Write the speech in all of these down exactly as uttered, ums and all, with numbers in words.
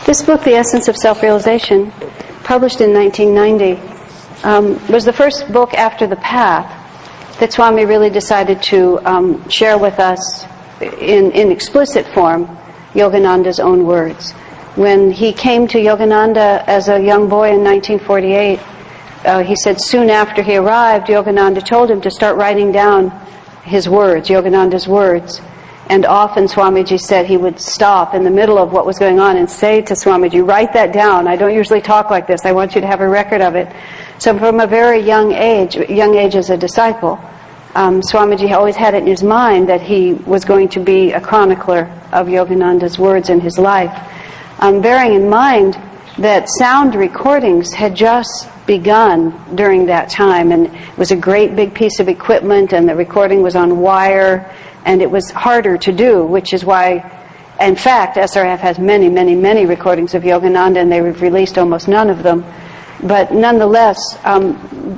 This book, The Essence of Self-Realization, published in nineteen ninety, um, was the first book after The Path that Swami really decided to um, share with us in, in explicit form Yogananda's own words. When he came to Yogananda as a young boy in nineteen forty-eight, uh, he said soon after he arrived, Yogananda told him to start writing down his words, Yogananda's words. And often Swamiji said he would stop in the middle of what was going on and say to Swamiji, write that down. I don't usually talk like this. I want you to have a record of it. So from a very young age, young age as a disciple, um, Swamiji always had it in his mind that he was going to be a chronicler of Yogananda's words in his life. Um, bearing in mind that sound recordings had just begun during that time, and it was a great big piece of equipment, and the recording was on wire, and it was harder to do, which is why, in fact, S R F has many, many, many recordings of Yogananda, and they've released almost none of them. But nonetheless, um,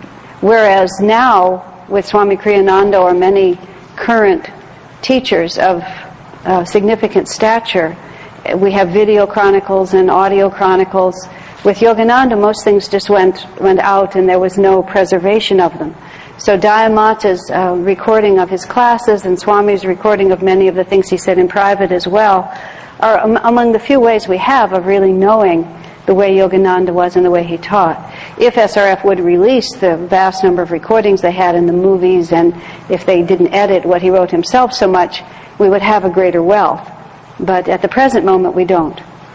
whereas now, with Swami Kriyananda or many current teachers of uh, significant stature, we have video chronicles and audio chronicles. With Yogananda, most things just went went out, and there was no preservation of them. So Dayamata's uh, recording of his classes and Swami's recording of many of the things he said in private as well are um, among the few ways we have of really knowing the way Yogananda was and the way he taught. If S R F would release the vast number of recordings they had in the movies, and if they didn't edit what he wrote himself so much, we would have a greater wealth. But at the present moment, we don't.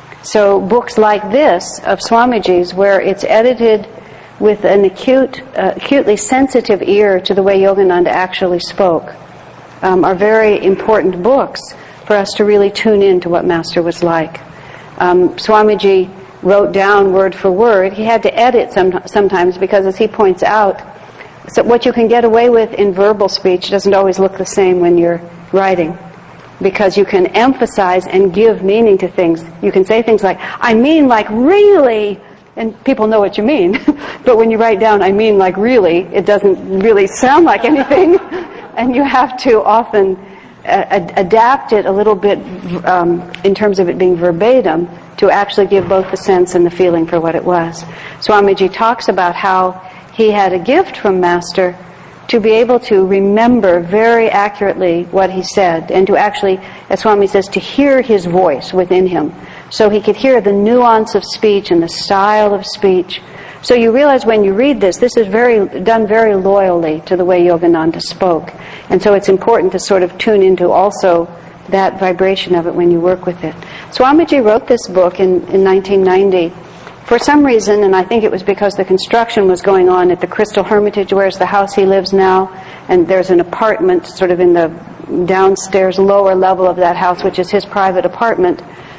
So books like this of Swamiji's, where it's edited with an acute, uh, acutely sensitive ear to the way Yogananda actually spoke, um, are very important books for us to really tune in to what Master was like. Um, Swamiji wrote down word for word. He had to edit some, sometimes because, as he points out, so what you can get away with in verbal speech doesn't always look the same when you're writing, because you can emphasize and give meaning to things. You can say things like, I mean like really, and people know what you mean. But when you write down, I mean like really, it doesn't really sound like anything. And you have to often uh, adapt it a little bit um, in terms of it being verbatim to actually give both the sense and the feeling for what it was. Swamiji talks about how he had a gift from Master to be able to remember very accurately what he said, and to actually, as Swami says, to hear his voice within him, so he could hear the nuance of speech and the style of speech. So you realize when you read this, this is very done very loyally to the way Yogananda spoke. And so it's important to sort of tune into also that vibration of it when you work with it. Swamiji wrote this book in, in nineteen ninety. For some reason, and I think it was because the construction was going on at the Crystal Hermitage, where's the house he lives now, and there's an apartment sort of in the downstairs lower level of that house, which is his private apartment.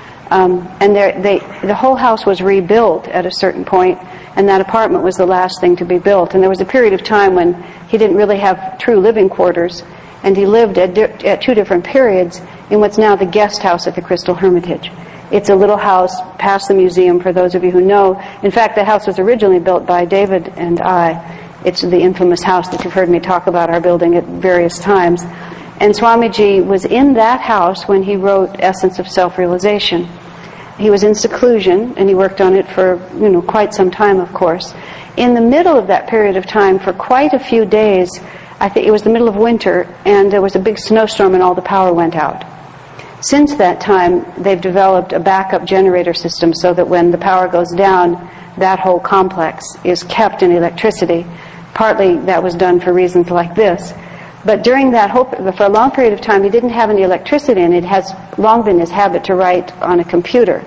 Um, and there, they, the whole house was rebuilt at a certain point, and that apartment was the last thing to be built. And there was a period of time when he didn't really have true living quarters, and he lived at, di- at two different periods in what's now the guest house at the Crystal Hermitage. It's a little house past the museum, for those of you who know. In fact, that house was originally built by David and I. It's the infamous house that you've heard me talk about our building at various times. And Swamiji was in that house when he wrote Essence of Self-Realization. He was in seclusion, and he worked on it for, you know, quite some time, of course. In the middle of that period of time, for quite a few days, I think it was the middle of winter, and there was a big snowstorm and all the power went out. Since that time, they've developed a backup generator system so that when the power goes down, that whole complex is kept in electricity. Partly that was done for reasons like this. But during that whole, for a long period of time, he didn't have any electricity, and it has long been his habit to write on a computer.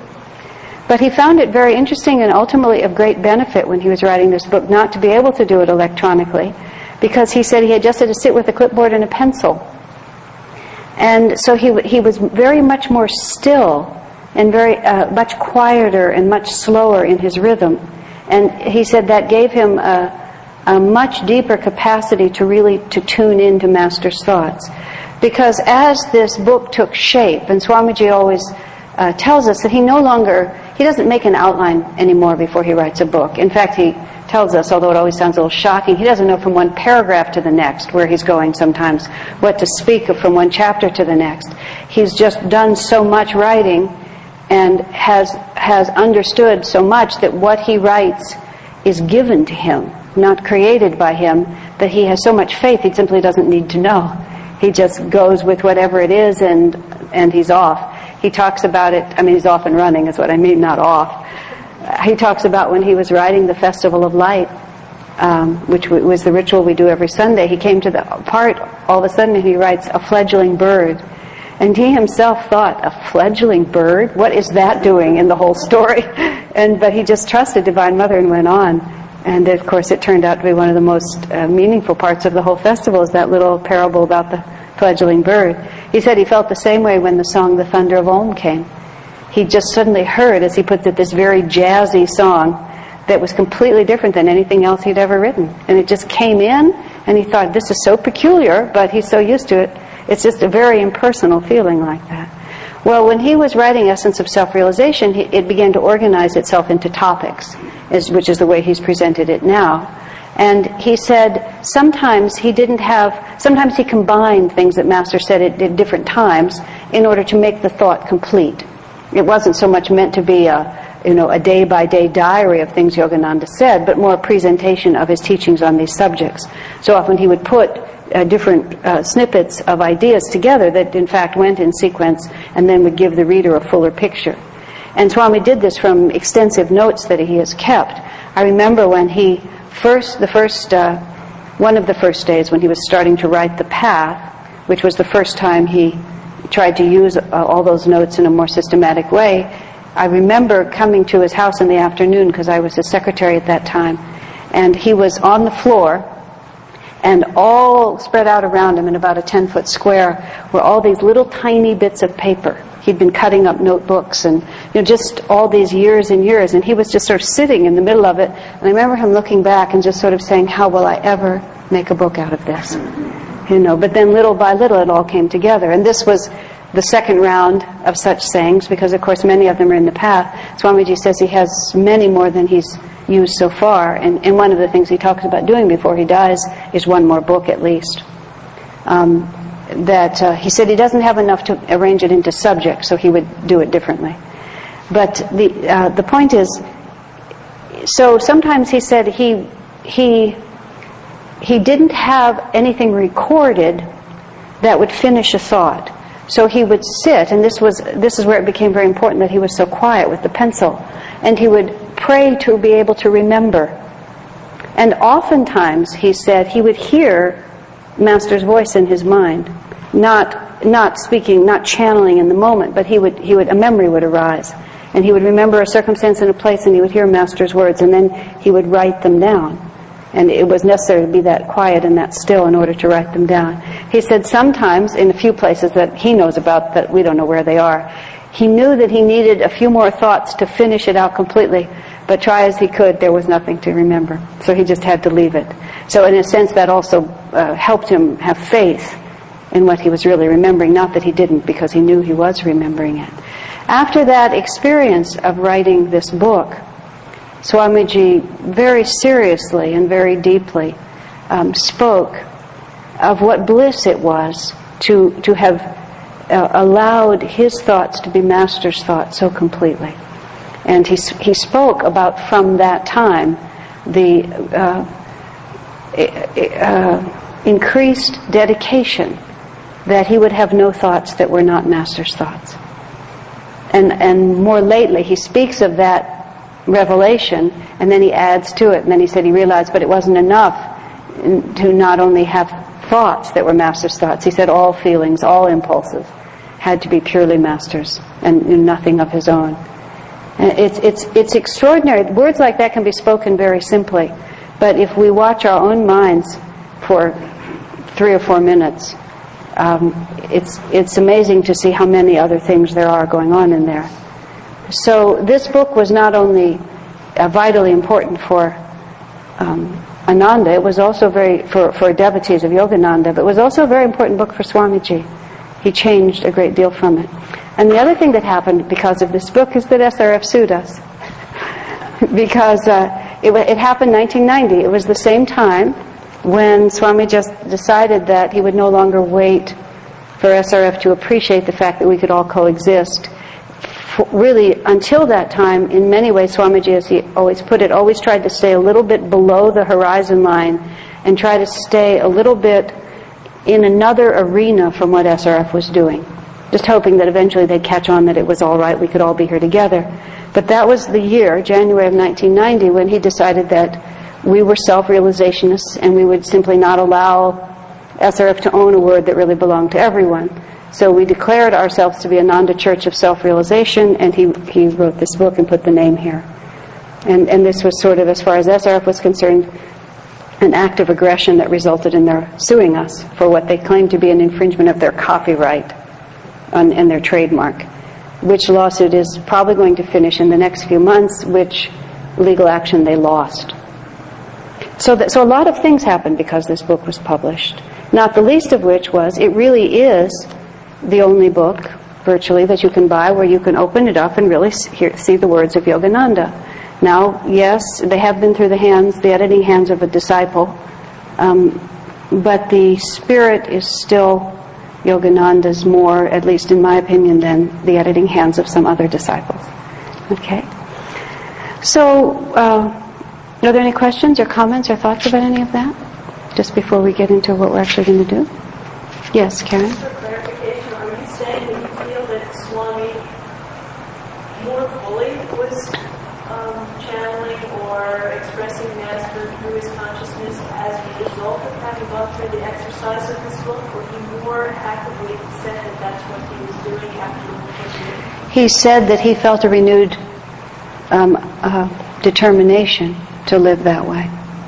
But he found it very interesting and ultimately of great benefit when he was writing this book not to be able to do it electronically, because he said he had just had to sit with a clipboard and a pencil. And so he he was very much more still and very uh, much quieter and much slower in his rhythm. And he said that gave him a, a much deeper capacity to really to tune into Master's thoughts. Because as this book took shape, and Swamiji always uh, tells us that he no longer, he doesn't make an outline anymore before he writes a book. In fact, he tells us, although it always sounds a little shocking, he doesn't know from one paragraph to the next where he's going sometimes, what to speak of from one chapter to the next. He's just done so much writing and has has understood so much that what he writes is given to him, not created by him, that he has so much faith he simply doesn't need to know. He just goes with whatever it is, and and he's off. He talks about it, I mean, he's off and running is what I mean, not off. He talks about when he was writing the Festival of Light, um, which w- was the ritual we do every Sunday. He came to the part, all of a sudden, and he writes, a fledgling bird. And he himself thought, a fledgling bird? What is that doing in the whole story? And but he just trusted Divine Mother and went on. And of course it turned out to be one of the most uh, meaningful parts of the whole festival, is that little parable about the fledgling bird. He said he felt the same way when the song The Thunder of Om came. He just suddenly heard, as he puts it, this very jazzy song that was completely different than anything else he'd ever written. And it just came in, and he thought, this is so peculiar, but he's so used to it. It's just a very impersonal feeling like that. Well, when he was writing Essence of Self-Realization, he, it began to organize itself into topics, is, which is the way he's presented it now. And he said sometimes he didn't have, sometimes he combined things that Master said at, at different times in order to make the thought complete. It wasn't so much meant to be a, you know, a day-by-day diary of things Yogananda said, but more a presentation of his teachings on these subjects. So often he would put uh, different uh, snippets of ideas together that in fact went in sequence and then would give the reader a fuller picture. And Swami did this from extensive notes that he has kept. I remember when he first, the first, uh, one of the first days when he was starting to write The Path, which was the first time he tried to use uh, all those notes in a more systematic way. I remember coming to his house in the afternoon because I was his secretary at that time, and he was on the floor, and all spread out around him in about a ten-foot square were all these little tiny bits of paper. He'd been cutting up notebooks and, you know, just all these years and years, and he was just sort of sitting in the middle of it. And I remember him looking back and just sort of saying, how will I ever make a book out of this? You know, but then little by little it all came together. And this was the second round of such sayings, because of course many of them are in the Path. Swamiji says he has many more than he's used so far, and, and one of the things he talks about doing before he dies is one more book at least. Um, that uh, he said he doesn't have enough to arrange it into subjects, so he would do it differently. But the uh, the point is, so sometimes he said he he he didn't have anything recorded that would finish a thought. So he would sit, and this was this is where it became very important that he was so quiet with the pencil, and he would pray to be able to remember. And oftentimes, he said, he would hear Master's voice in his mind, not not speaking, not channeling in the moment, but he would he would a memory would arise, and he would remember a circumstance in a place, and he would hear Master's words, and then he would write them down. And it was necessary to be that quiet and that still in order to write them down. He said sometimes, in a few places that he knows about, that we don't know where they are, he knew that he needed a few more thoughts to finish it out completely, but try as he could, there was nothing to remember. So he just had to leave it. So in a sense, that also uh, helped him have faith in what he was really remembering, not that he didn't, because he knew he was remembering it. After that experience of writing this book, Swamiji very seriously and very deeply um, spoke of what bliss it was to to have uh, allowed his thoughts to be Master's thoughts so completely. And he he spoke about, from that time, the uh, uh, increased dedication that he would have no thoughts that were not Master's thoughts. And and more lately, he speaks of that revelation, and then he adds to it, and then he said he realized, but it wasn't enough to not only have thoughts that were Master's thoughts. He said all feelings, all impulses had to be purely Master's and nothing of his own. And it's it's it's extraordinary. Words like that can be spoken very simply, but if we watch our own minds for three or four minutes, um, it's it's amazing to see how many other things there are going on in there. So this book was not only uh, vitally important for um, Ananda, it was also very, for, for devotees of Yogananda, but it was also a very important book for Swamiji. He changed a great deal from it. And the other thing that happened because of this book is that S R F sued us. because uh, it, it happened in nineteen ninety. It was the same time when Swami just decided that he would no longer wait for S R F to appreciate the fact that we could all coexist for really, until that time, in many ways, Swamiji, as he always put it, always tried to stay a little bit below the horizon line and try to stay a little bit in another arena from what S R F was doing. Just hoping that eventually they'd catch on that it was all right, we could all be here together. But that was the year, January of nineteen ninety, when he decided that we were self-realizationists and we would simply not allow S R F to own a word that really belonged to everyone. So we declared ourselves to be Ananda Church of Self-Realization, and he he wrote this book and put the name here. And and this was sort of, as far as S R F was concerned, an act of aggression that resulted in their suing us for what they claimed to be an infringement of their copyright on, and their trademark, which lawsuit is probably going to finish in the next few months, which legal action they lost. So that, so a lot of things happened because this book was published, not the least of which was it really is the only book, virtually, that you can buy where you can open it up and really hear, see the words of Yogananda. Now, yes, they have been through the hands, the editing hands of a disciple, um, but the spirit is still Yogananda's more, at least in my opinion, than the editing hands of some other disciples. Okay? So, uh, are there any questions or comments or thoughts about any of that? Just before we get into what we're actually going to do? Yes, Karen? For clarification, are you saying that you feel that Swami more fully was um, channeling or expressing Master through his consciousness as a result of having gone through the exercise of this book, or he more actively said that that's what he was doing after the book? He said that he felt a renewed um, uh, determination to live that way.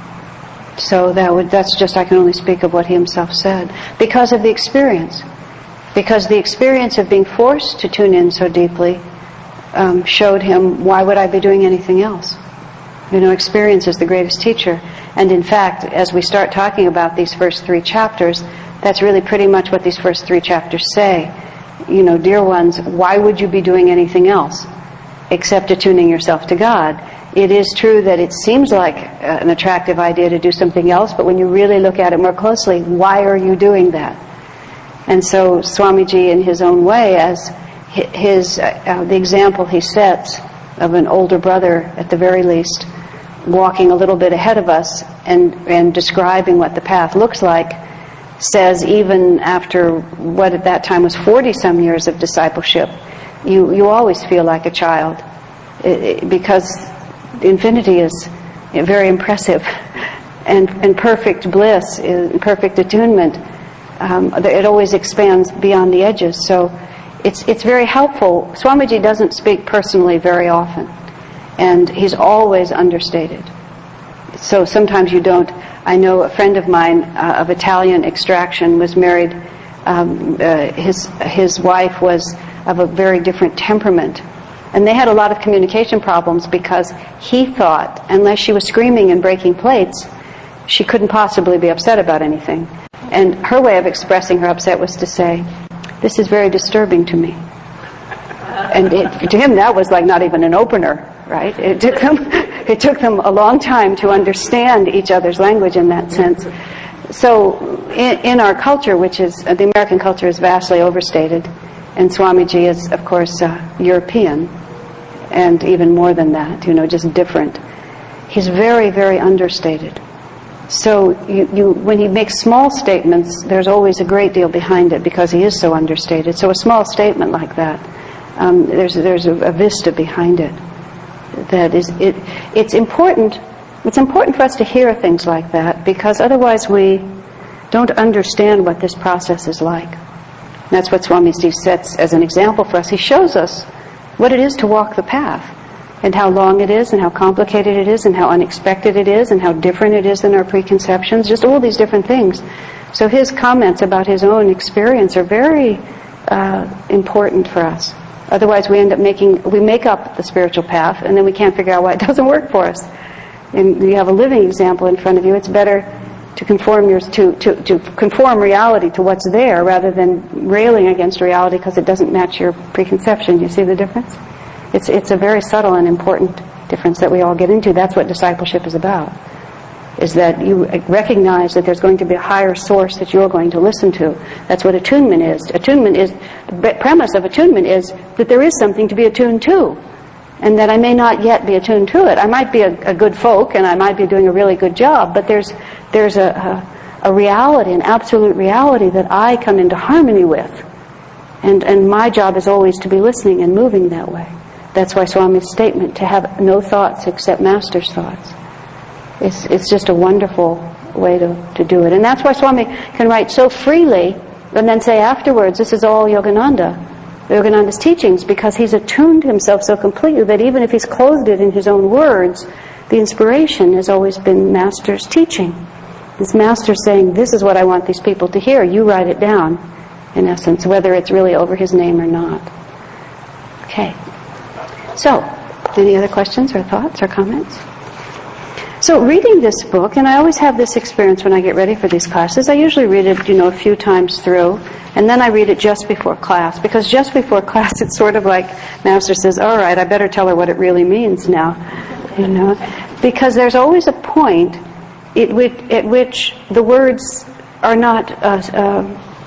So that would, that's just, I can only speak of what he himself said. Because of the experience. Because the experience of being forced to tune in so deeply um, showed him, why would I be doing anything else? You know, experience is the greatest teacher. And in fact, as we start talking about these first three chapters, that's really pretty much what these first three chapters say. You know, dear ones, why would you be doing anything else except attuning yourself to God? It is true that it seems like an attractive idea to do something else, but when you really look at it more closely, why are you doing that? And so Swamiji, in his own way, as his uh, the example he sets of an older brother, at the very least, walking a little bit ahead of us and, and describing what the path looks like, says even after what at that time was forty-some years of discipleship, you, you always feel like a child. It, it, because infinity is very impressive, and, and perfect bliss, perfect attunement, um, it always expands beyond the edges. So it's it's very helpful. Swamiji doesn't speak personally very often, and he's always understated. So sometimes you don't. I know a friend of mine uh, of Italian extraction was married. Um, uh, his his wife was of a very different temperament. And they had a lot of communication problems because he thought, unless she was screaming and breaking plates, she couldn't possibly be upset about anything. And her way of expressing her upset was to say, "This is very disturbing to me." And it, to him, that was like not even an opener, right? It took them, it took them a long time to understand each other's language in that sense. So, in, in our culture, which is uh, the American culture, is vastly overstated, and Swamiji is, of course, uh, European. And even more than that, you know, just different. He's very, very understated. So you, you, when he makes small statements, there's always a great deal behind it because he is so understated. So a small statement like that, um, there's there's a, a vista behind it. That is, it. It's important. It's important for us to hear things like that because otherwise we don't understand what this process is like. And that's what Swamiji sets as an example for us. He shows us what it is to walk the path, and how long it is, and how complicated it is, and how unexpected it is, and how different it is than our preconceptions, just all these different things. So his comments about his own experience are very uh, important for us. Otherwise we end up making, we make up the spiritual path, and then we can't figure out why it doesn't work for us. And you have a living example in front of you. It's better to conform your, to, to, to conform reality to what's there rather than railing against reality because it doesn't match your preconception. You see the difference? It's it's a very subtle and important difference that we all get into. That's what discipleship is about. is that you recognize that there's going to be a higher source that you're going to listen to. That's what attunement is. Attunement is, the premise of attunement is that there is something to be attuned to, and that I may not yet be attuned to it. I might be a, a good folk, and I might be doing a really good job, but there's there's a, a, a reality, an absolute reality that I come into harmony with. And, and my job is always to be listening and moving that way. That's why Swami's statement, to have no thoughts except Master's thoughts. It's, it's just a wonderful way to, to do it. And that's why Swami can write so freely and then say afterwards, this is all Yogananda, Yogananda's teachings, because he's attuned himself so completely that even if he's clothed it in his own words, the inspiration has always been Master's teaching. This Master saying, this is what I want these people to hear. You write it down, in essence, whether it's really over his name or not. Okay. So, any other questions or thoughts or comments? So reading this book, and I always have this experience when I get ready for these classes, I usually read it, you know, a few times through, and then I read it just before class, because just before class it's sort of like Master says, all right, I better tell her what it really means now, you know, because there's always a point at which, at which the words are not uh, uh,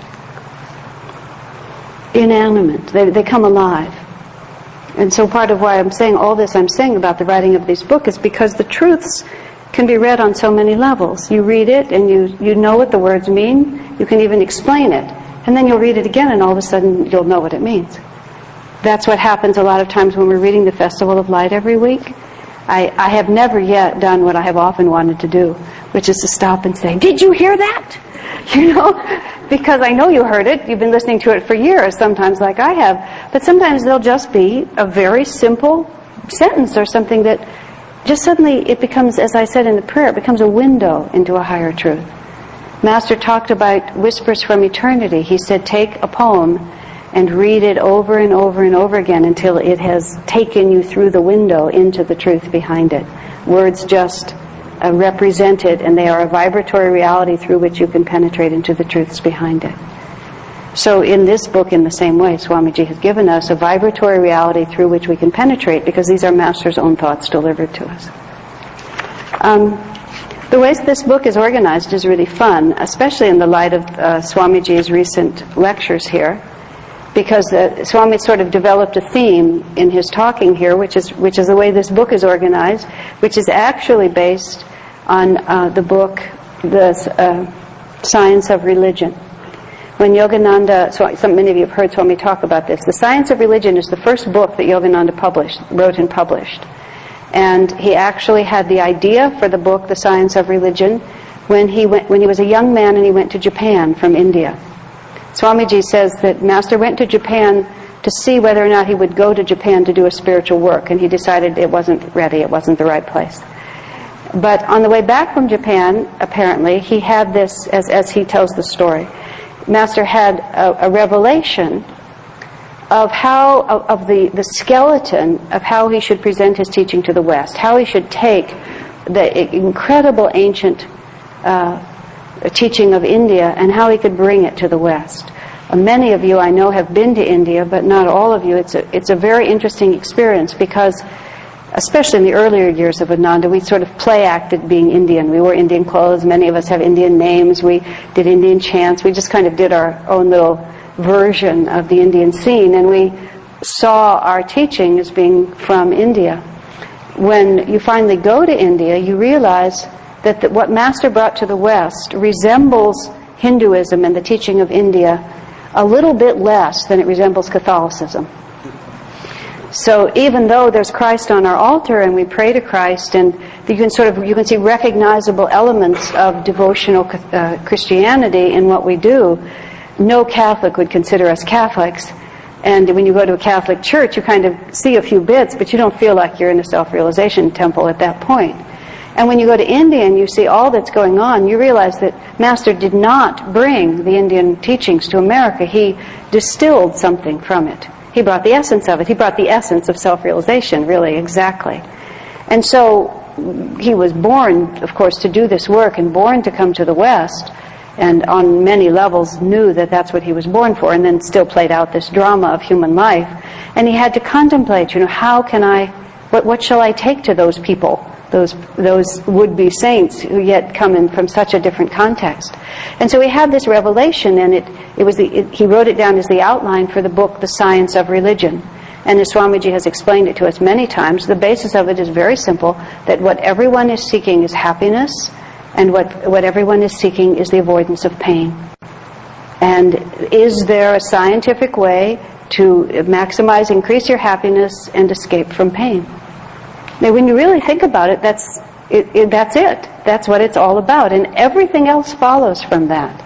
inanimate, they, they come alive. And so part of why I'm saying all this I'm saying about the writing of this book is because the truths can be read on so many levels. You read it and you, you know what the words mean. You can even explain it. And then you'll read it again and all of a sudden you'll know what it means. That's what happens a lot of times when we're reading the Festival of Light every week. I, I have never yet done what I have often wanted to do, which is to stop and say, did you hear that? You know, because I know you heard it. You've been listening to it for years, sometimes like I have. But sometimes there'll just be a very simple sentence or something that just suddenly it becomes, as I said in the prayer, it becomes a window into a higher truth. Master talked about whispers from eternity. He said, take a poem and read it over and over and over again until it has taken you through the window into the truth behind it. Words just uh, represented, and they are a vibratory reality through which you can penetrate into the truths behind it. So in this book, in the same way, Swamiji has given us a vibratory reality through which we can penetrate, because these are Master's own thoughts delivered to us. Um, the way this book is organized is really fun, especially in the light of uh, Swamiji's recent lectures here, because uh, Swami sort of developed a theme in his talking here, which is which is the way this book is organized, which is actually based on uh, the book, The uh, Science of Religion. When Yogananda, so, so many of you have heard Swami talk about this, The Science of Religion is the first book that Yogananda published, wrote and published. And he actually had the idea for the book, The Science of Religion, when he went, when he was a young man and he went to Japan from India. Swamiji says that Master went to Japan to see whether or not he would go to Japan to do a spiritual work, and he decided it wasn't ready, it wasn't the right place. But on the way back from Japan, apparently, he had this, as, as he tells the story, Master had a, a revelation of how, of, of the, the skeleton of how he should present his teaching to the West, how he should take the incredible ancient uh, teaching of India and how he could bring it to the West. Uh, many of you I know have been to India, but not all of you. It's a, it's a very interesting experience because, especially in the earlier years of Ananda, we sort of play acted being Indian. We wore Indian clothes. Many of us have Indian names. We did Indian chants. We just kind of did our own little version of the Indian scene, and we saw our teaching as being from India. When you finally go to India, you realize that the, what Master brought to the West resembles Hinduism and the teaching of India a little bit less than it resembles Catholicism. So even though there's Christ on our altar and we pray to Christ, and you can sort of you can see recognizable elements of devotional uh, Christianity in what we do, no Catholic would consider us Catholics. And when you go to a Catholic church, you kind of see a few bits, but you don't feel like you're in a self-realization temple at that point. And when you go to India and you see all that's going on, you realize that Master did not bring the Indian teachings to America. He distilled something from it. He brought the essence of it. He brought the essence of self-realization, really, exactly. And so he was born, of course, to do this work and born to come to the West, and on many levels knew that that's what he was born for, and then still played out this drama of human life. And he had to contemplate, you know, how can I What, what shall I take to those people, those those would-be saints who yet come in from such a different context? And so he had this revelation, and it, it was the, it, he wrote it down as the outline for the book, The Science of Religion. And as Swamiji has explained it to us many times, the basis of it is very simple, that what everyone is seeking is happiness, and what, what everyone is seeking is the avoidance of pain. And is there a scientific way to maximize, increase your happiness, and escape from pain? Now, when you really think about it, that's it, it, that's it. That's what it's all about. And everything else follows from that.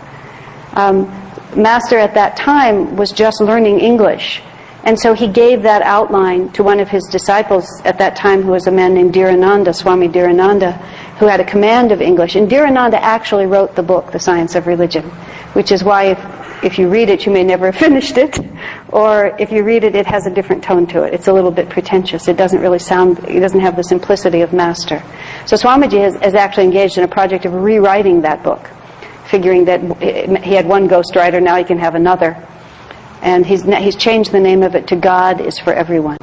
Um, Master at that time was just learning English. And so he gave that outline to one of his disciples at that time, who was a man named Dhirananda, Swami Dhirananda, who had a command of English. And Dhirananda actually wrote the book, The Science of Religion, which is why if, if you read it, you may never have finished it, or if you read it, it has a different tone to it. It's a little bit pretentious. It doesn't really sound, it doesn't have the simplicity of Master. So Swamiji has, has actually engaged in a project of rewriting that book, figuring that he had one ghostwriter, now he can have another. And he's he's changed the name of it to God is for Everyone.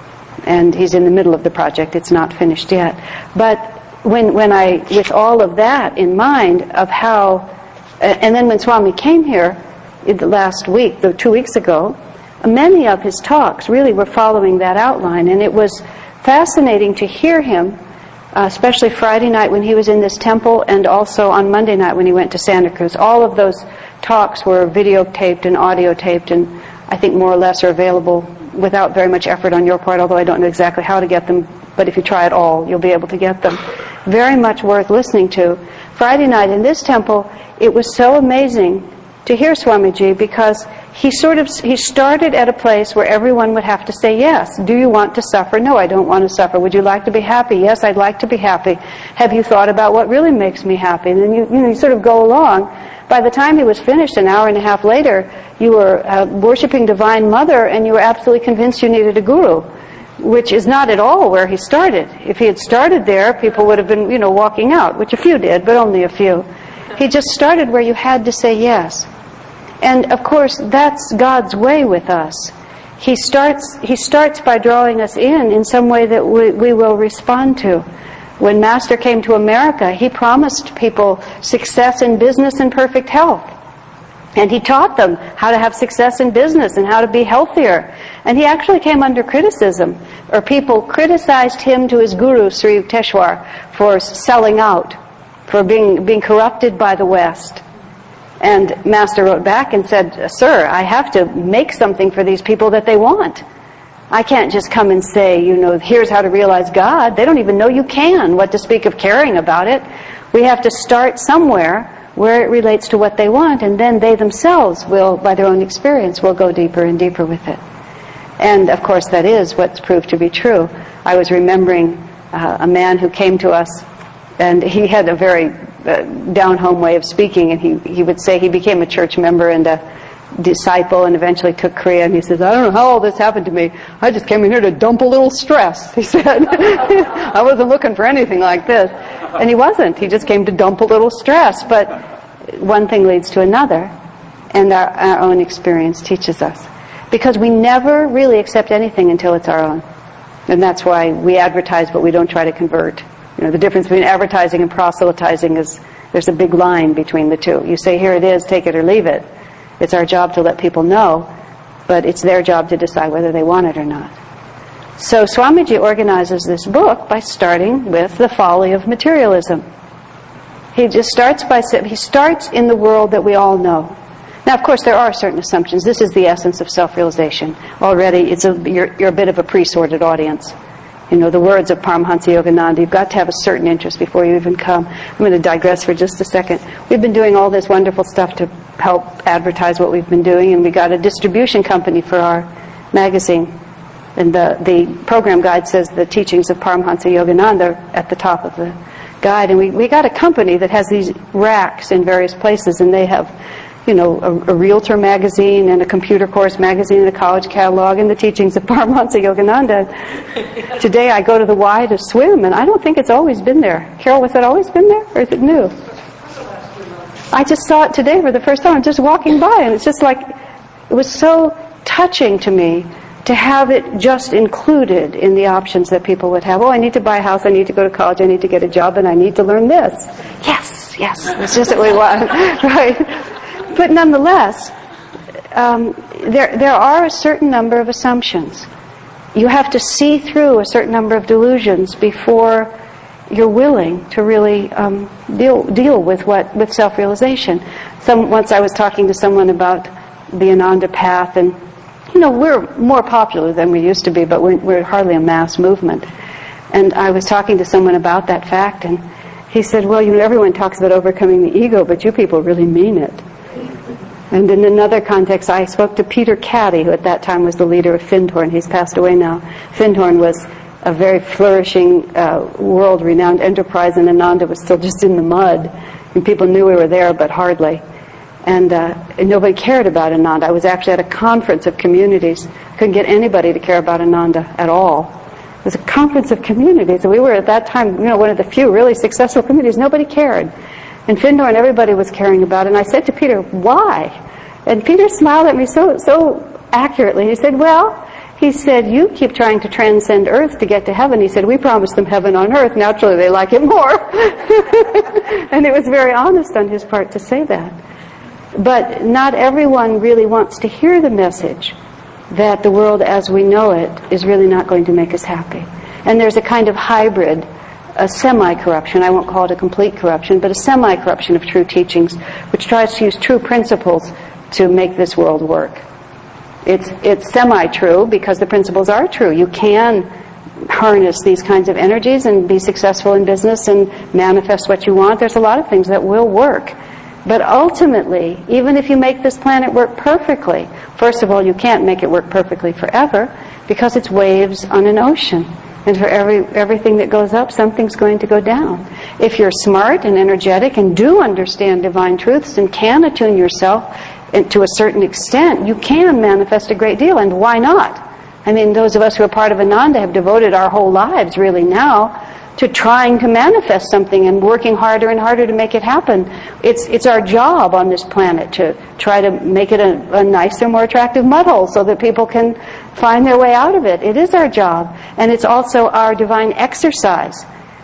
And he's in the middle of the project. It's not finished yet. But when when I, with all of that in mind of how, and then when Swami came here the last week, the two weeks ago, many of his talks really were following that outline. And it was fascinating to hear him, uh, especially Friday night when he was in this temple, and also on Monday night when he went to Santa Cruz. All of those talks were videotaped and audio taped, and I think more or less are available without very much effort on your part, although I don't know exactly how to get them, but if you try at all, you'll be able to get them. Very much worth listening to. Friday night in this temple, it was so amazing to hear Swamiji, because he sort of, he started at a place where everyone would have to say yes. Do you want to suffer? No, I don't want to suffer. Would you like to be happy? Yes, I'd like to be happy. Have you thought about what really makes me happy? And then you, you know, you sort of go along. By the time he was finished, an hour and a half later, you were uh, worshiping Divine Mother, and you were absolutely convinced you needed a guru, which is not at all where he started. If he had started there, people would have been, you know, walking out, which a few did, but only a few. He just started where you had to say yes. And of course, that's God's way with us. He starts, he starts by drawing us in in some way that we, we will respond to. When Master came to America, he promised people success in business and perfect health. And he taught them how to have success in business and how to be healthier. And he actually came under criticism, or people criticized him to his guru, Sri Yukteswar, for selling out, for being being corrupted by the West. And Master wrote back and said, "Sir, I have to make something for these people that they want. I can't just come and say, you know, here's how to realize God. They don't even know you can, what to speak of caring about it. We have to start somewhere where it relates to what they want, and then they themselves will, by their own experience, will go deeper and deeper with it." And of course that is what's proved to be true. I was remembering uh, a man who came to us, and he had a very uh, down-home way of speaking, and he, he would say he became a church member and a disciple and eventually took Kriya, and he says, "I don't know how all this happened to me. I just came in here to dump a little stress," he said. "I wasn't looking for anything like this." And he wasn't. He just came to dump a little stress. But one thing leads to another, and our, our own experience teaches us. Because we never really accept anything until it's our own. And that's why we advertise, but we don't try to convert. You know, the difference between advertising and proselytizing is there's a big line between the two. You say, here it is, take it or leave it. It's our job to let people know, but it's their job to decide whether they want it or not. So Swamiji organizes this book by starting with the folly of materialism. He just starts by he starts in the world that we all know. Now, of course, there are certain assumptions. This is the essence of self-realization. Already, it's a, you're, you're a bit of a pre-sorted audience. You know, the words of Paramahansa Yogananda, you've got to have a certain interest before you even come. I'm going to digress for just a second. We've been doing all this wonderful stuff to help advertise what we've been doing, and we got a distribution company for our magazine. And the, the program guide says the teachings of Paramahansa Yogananda at the top of the guide. And we, we got a company that has these racks in various places, and they have, you know, a, a realtor magazine and a computer course magazine and a college catalog and the teachings of Paramahansa Yogananda. Today I go to the Y to swim, and I don't think it's always been there. Carol, was it always been there, or is it new? I just saw it today for the first time. I'm just walking by, and it's just like, it was so touching to me to have it just included in the options that people would have. Oh, I need to buy a house, I need to go to college, I need to get a job, and I need to learn this. Yes, yes, that's just what we want, right? But nonetheless, um, there there are a certain number of assumptions. You have to see through a certain number of delusions before you're willing to really um, deal deal with what with self-realization. Some once I was talking to someone about the Ananda path, and you know we're more popular than we used to be, but we're, we're hardly a mass movement. And I was talking to someone about that fact, and he said, "Well, you know, everyone talks about overcoming the ego, but you people really mean it." And in another context, I spoke to Peter Caddy, who at that time was the leader of Findhorn. He's passed away now. Findhorn was a very flourishing, uh, world-renowned enterprise, and Ananda was still just in the mud. And people knew we were there, but hardly. And, uh, and nobody cared about Ananda. I was actually at a conference of communities. Couldn't get anybody to care about Ananda at all. It was a conference of communities. And we were at that time, you know, one of the few really successful communities. Nobody cared. And Findhorn, everybody was caring about it. And I said to Peter, why? And Peter smiled at me so so accurately. He said, well, he said, you keep trying to transcend earth to get to heaven. He said, we promised them heaven on earth. Naturally, they like it more. And it was very honest on his part to say that. But not everyone really wants to hear the message that the world as we know it is really not going to make us happy. And there's a kind of hybrid, a semi-corruption, I won't call it a complete corruption, but a semi-corruption of true teachings, which tries to use true principles to make this world work. It's it's semi-true because the principles are true. You can harness these kinds of energies and be successful in business and manifest what you want. There's a lot of things that will work. But ultimately, even if you make this planet work perfectly, first of all, you can't make it work perfectly forever because it's waves on an ocean. And for every everything that goes up, something's going to go down. If you're smart and energetic and do understand divine truths and can attune yourself to a certain extent, you can manifest a great deal. And why not? I mean, those of us who are part of Ananda have devoted our whole lives, really now, to trying to manifest something and working harder and harder to make it happen. It's it's our job on this planet to try to make it a, a nicer, more attractive mud hole so that people can find their way out of it. It is our job. And it's also our divine exercise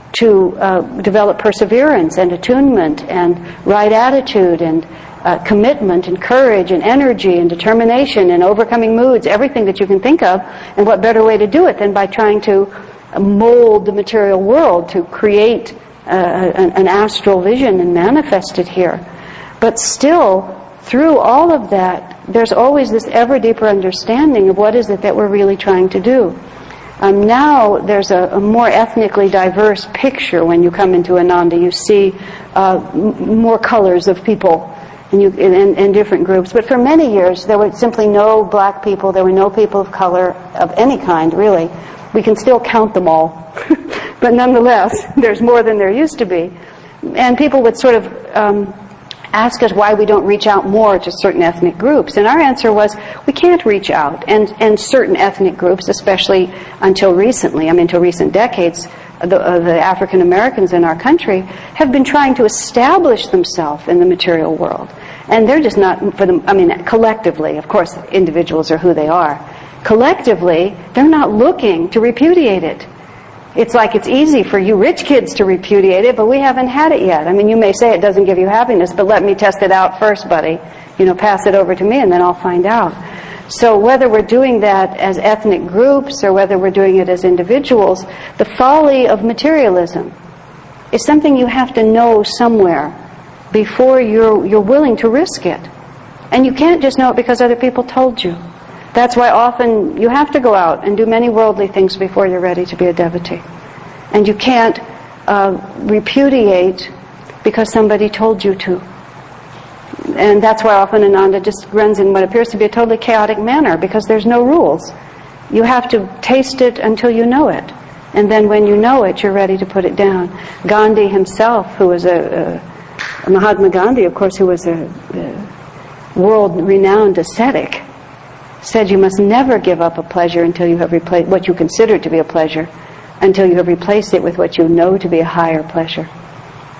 to uh, develop perseverance and attunement and right attitude and uh, commitment and courage and energy and determination and overcoming moods, everything that you can think of. And what better way to do it than by trying to mold the material world to create uh, an, an astral vision and manifest it here. But still, through all of that, there's always this ever deeper understanding of what is it that we're really trying to do. Um, now there's a, a more ethnically diverse picture when you come into Ananda. You see uh, m- more colors of people and, you, and, and different groups. But for many years, there were simply no black people. There were no people of color of any kind, really. We can still count them all. But nonetheless, there's more than there used to be. And people would sort of um, ask us why we don't reach out more to certain ethnic groups. And our answer was, we can't reach out. And, and certain ethnic groups, especially until recently, I mean, until recent decades, the, uh, the African Americans in our country have been trying to establish themselves in the material world. And they're just not, for them, I mean, collectively, of course, individuals are who they are. Collectively, they're not looking to repudiate it. It's like it's easy for you rich kids to repudiate it, but we haven't had it yet. I mean, you may say it doesn't give you happiness, but let me test it out first, buddy. You know, pass it over to me and then I'll find out. So whether we're doing that as ethnic groups or whether we're doing it as individuals, the folly of materialism is something you have to know somewhere before you're you're willing to risk it. And you can't just know it because other people told you. That's why often you have to go out and do many worldly things before you're ready to be a devotee. And you can't uh, repudiate because somebody told you to. And that's why often Ananda just runs in what appears to be a totally chaotic manner because there's no rules. You have to taste it until you know it. And then when you know it, you're ready to put it down. Gandhi himself, who was a, a Mahatma Gandhi, of course, who was a, a world-renowned ascetic, said you must never give up a pleasure until you have replaced what you consider to be a pleasure, until you have replaced it with what you know to be a higher pleasure.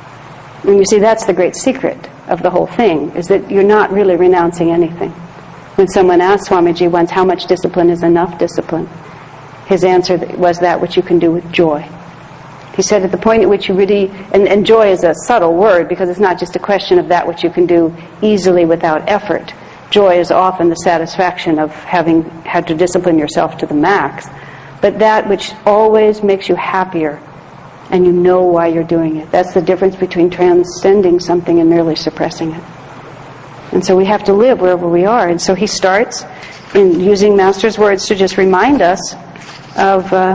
And you see, that's the great secret of the whole thing, is that you're not really renouncing anything. When someone asked Swamiji once, how much discipline is enough discipline? His answer was that which you can do with joy. He said at the point at which you really, and, and joy is a subtle word because it's not just a question of that which you can do easily without effort. Joy is often the satisfaction of having had to discipline yourself to the max. But that which always makes you happier and you know why you're doing it. That's the difference between transcending something and merely suppressing it. And so we have to live wherever we are. And so he starts in using Master's words to just remind us of uh,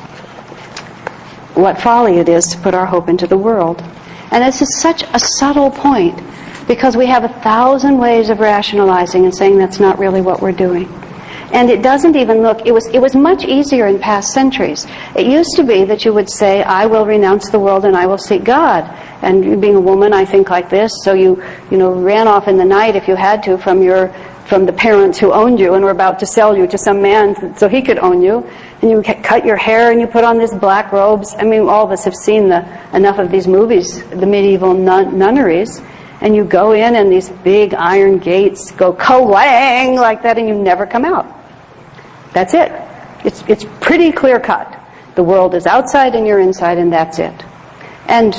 what folly it is to put our hope into the world. And this is such a subtle point because we have a thousand ways of rationalizing and saying that's not really what we're doing. And it doesn't even look, it was it was much easier in past centuries. It used to be that you would say, I will renounce the world and I will seek God. And being a woman, I think like this, so you, you know, ran off in the night if you had to from your from the parents who owned you and were about to sell you to some man so he could own you. And you cut your hair and you put on these black robes. I mean, all of us have seen the enough of these movies, the medieval nun, nunneries. And you go in and these big iron gates go ka-wang like that and you never come out. That's it. It's it's pretty clear cut. The world is outside and you're inside and that's it. And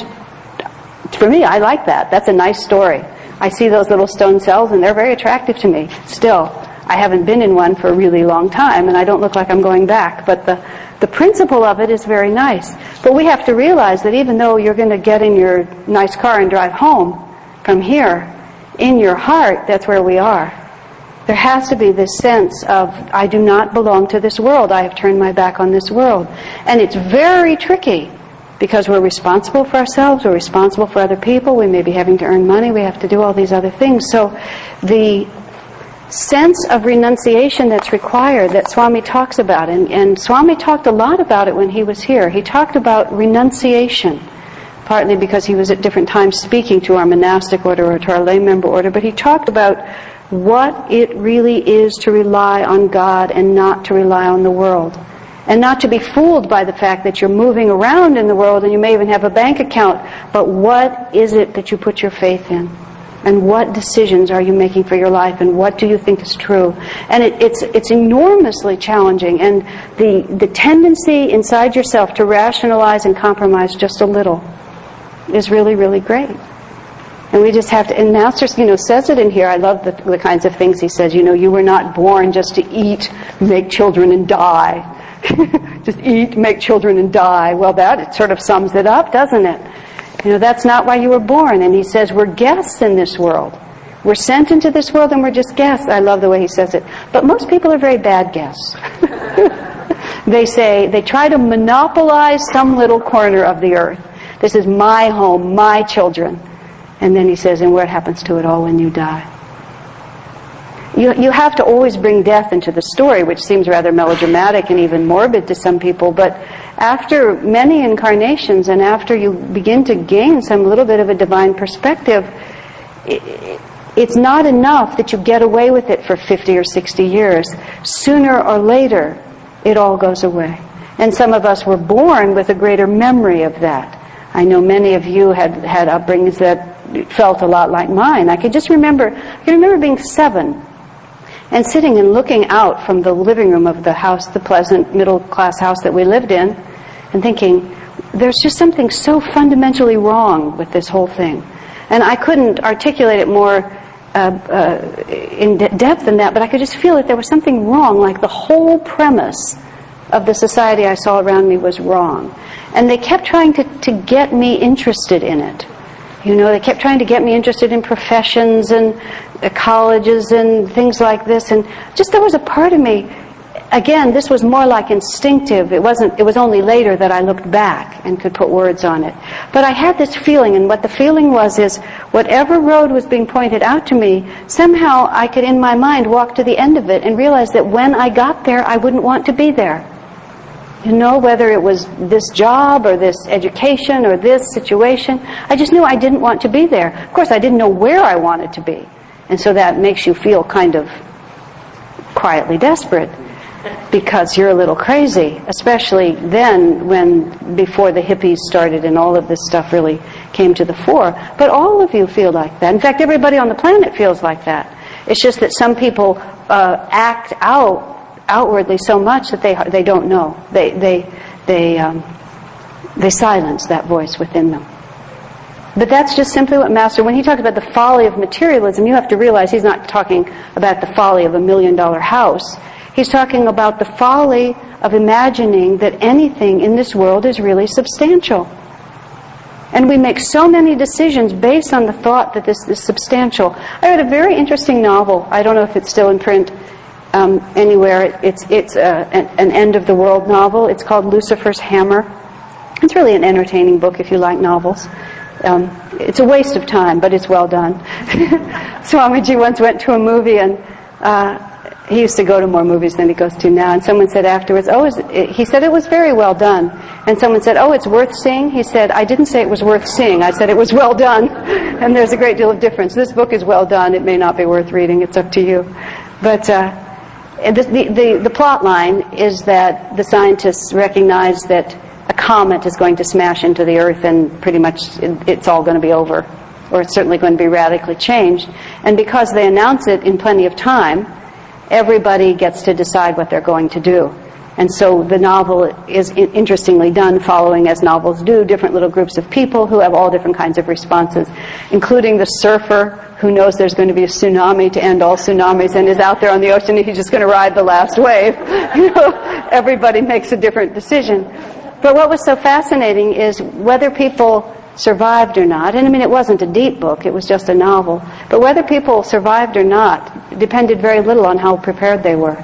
for me, I like that. That's a nice story. I see those little stone cells and they're very attractive to me still. I haven't been in one for a really long time and I don't look like I'm going back. But the, the principle of it is very nice. But we have to realize that even though you're going to get in your nice car and drive home from here, in your heart, that's where we are. There has to be this sense of, I do not belong to this world. I have turned my back on this world. And it's very tricky because we're responsible for ourselves, we're responsible for other people, we may be having to earn money, we have to do all these other things. So the sense of renunciation that's required that Swami talks about, and, and Swami talked a lot about it when he was here. He talked about renunciation, partly because he was at different times speaking to our monastic order or to our lay member order, but he talked about what it really is to rely on God and not to rely on the world. And not to be fooled by the fact that you're moving around in the world and you may even have a bank account, but what is it that you put your faith in? And what decisions are you making for your life and what do you think is true? And it, it's it's enormously challenging, and the, the tendency inside yourself to rationalize and compromise just a little is really, really great. And we just have to, and Master, you know, says it in here. I love the, the kinds of things he says. You know, you were not born just to eat, make children, and die. Just eat, make children, and die. Well, that it sort of sums it up, doesn't it? You know, that's not why you were born. And he says we're guests in this world. We're sent into this world and we're just guests. I love the way he says it. But most people are very bad guests. They say, they try to monopolize some little corner of the earth. This is my home, my children. And then he says, and what happens to it all when you die? You you have to always bring death into the story, which seems rather melodramatic and even morbid to some people. But after many incarnations and after you begin to gain some little bit of a divine perspective, it, it's not enough that you get away with it for fifty or sixty years. Sooner or later, it all goes away. And some of us were born with a greater memory of that. I know many of you had, had upbringings that felt a lot like mine. I could just remember, I can remember being seven and sitting and looking out from the living room of the house, the pleasant middle-class house that we lived in, and thinking, there's just something so fundamentally wrong with this whole thing. And I couldn't articulate it more uh, uh, in de- depth than that, but I could just feel that there was something wrong, like the whole premise of the society I saw around me was wrong. And they kept trying to, to get me interested in it. You know, they kept trying to get me interested in professions and uh, colleges and things like this. And just there was a part of me, again, this was more like instinctive. It wasn't, it was only later that I looked back and could put words on it. But I had this feeling, and what the feeling was is whatever road was being pointed out to me, somehow I could in my mind walk to the end of it and realize that when I got there, I wouldn't want to be there. You know, whether it was this job or this education or this situation, I just knew I didn't want to be there. Of course, I didn't know where I wanted to be. And so that makes you feel kind of quietly desperate because you're a little crazy, especially then when, before the hippies started and all of this stuff really came to the fore. But all of you feel like that. In fact, everybody on the planet feels like that. It's just that some people uh, act out outwardly so much that they they don't know. They they they um, they silence that voice within them. But that's just simply what Master, when he talks about the folly of materialism, you have to realize he's not talking about the folly of a million dollar house. He's talking about the folly of imagining that anything in this world is really substantial. And we make so many decisions based on the thought that this is substantial. I read a very interesting novel. I don't know if it's still in print um, anywhere. It's, it's a, an, an end-of-the-world novel. It's called Lucifer's Hammer. It's really an entertaining book if you like novels. Um, it's a waste of time, but it's well done. Swamiji once went to a movie, and uh, he used to go to more movies than he goes to now. And someone said afterwards, "Oh, is it, he said it was very well done." And someone said, "Oh, it's worth seeing." He said, "I didn't say it was worth seeing. I said it was well done." And there's a great deal of difference. This book is well done. It may not be worth reading. It's up to you. But uh, the, the the the plot line is that the scientists recognize that a comet is going to smash into the Earth, and pretty much it, it's all going to be over, or it's certainly going to be radically changed. And because they announce it in plenty of time, everybody gets to decide what they're going to do. And so the novel is interestingly done, following, as novels do, different little groups of people who have all different kinds of responses, including the surfer who knows there's going to be a tsunami to end all tsunamis and is out there on the ocean and he's just going to ride the last wave. You know, everybody makes a different decision. But what was so fascinating is whether people survived or not, and I mean it wasn't a deep book, it was just a novel, but whether people survived or not depended very little on how prepared they were.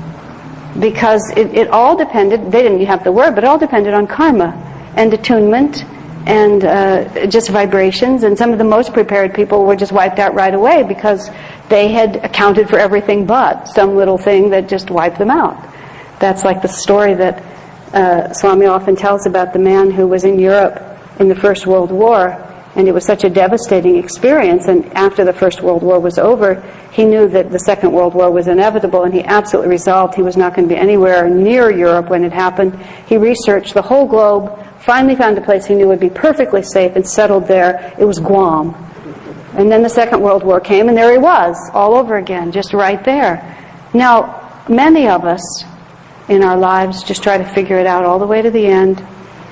Because it, it all depended, they didn't have the word, but it all depended on karma and attunement and uh, just vibrations, and some of the most prepared people were just wiped out right away because they had accounted for everything but some little thing that just wiped them out. That's like the story that uh, Swami often tells about the man who was in Europe in the First World War, and it was such a devastating experience, and after the First World War was over, he knew that the Second World War was inevitable, and he absolutely resolved he was not going to be anywhere near Europe when it happened. He researched the whole globe, finally found a place he knew would be perfectly safe, and settled there. It was Guam. And then the Second World War came, and there he was, all over again, just right there. Now, many of us in our lives just try to figure it out all the way to the end,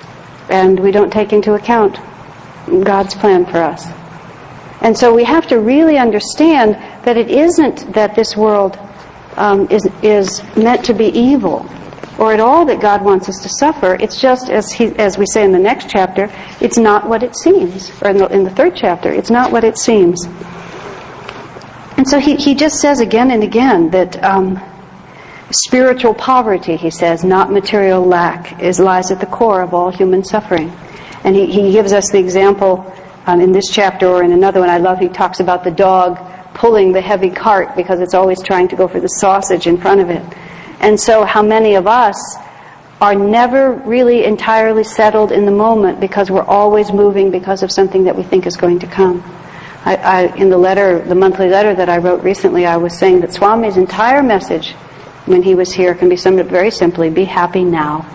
and we don't take into account God's plan for us. And so we have to really understand that it isn't that this world um, is is meant to be evil, or at all that God wants us to suffer. It's just, as he, as we say in the next chapter, it's not what it seems. Or in the, in the third chapter, it's not what it seems. And so he, he just says again and again that um, spiritual poverty, he says, not material lack, is lies at the core of all human suffering. And he, he gives us the example um, in this chapter, or in another one I love, he talks about the dog pulling the heavy cart because it's always trying to go for the sausage in front of it. And so how many of us are never really entirely settled in the moment because we're always moving because of something that we think is going to come. I, I, in the letter, the monthly letter that I wrote recently, I was saying that Swami's entire message when he was here can be summed up very simply: be happy now.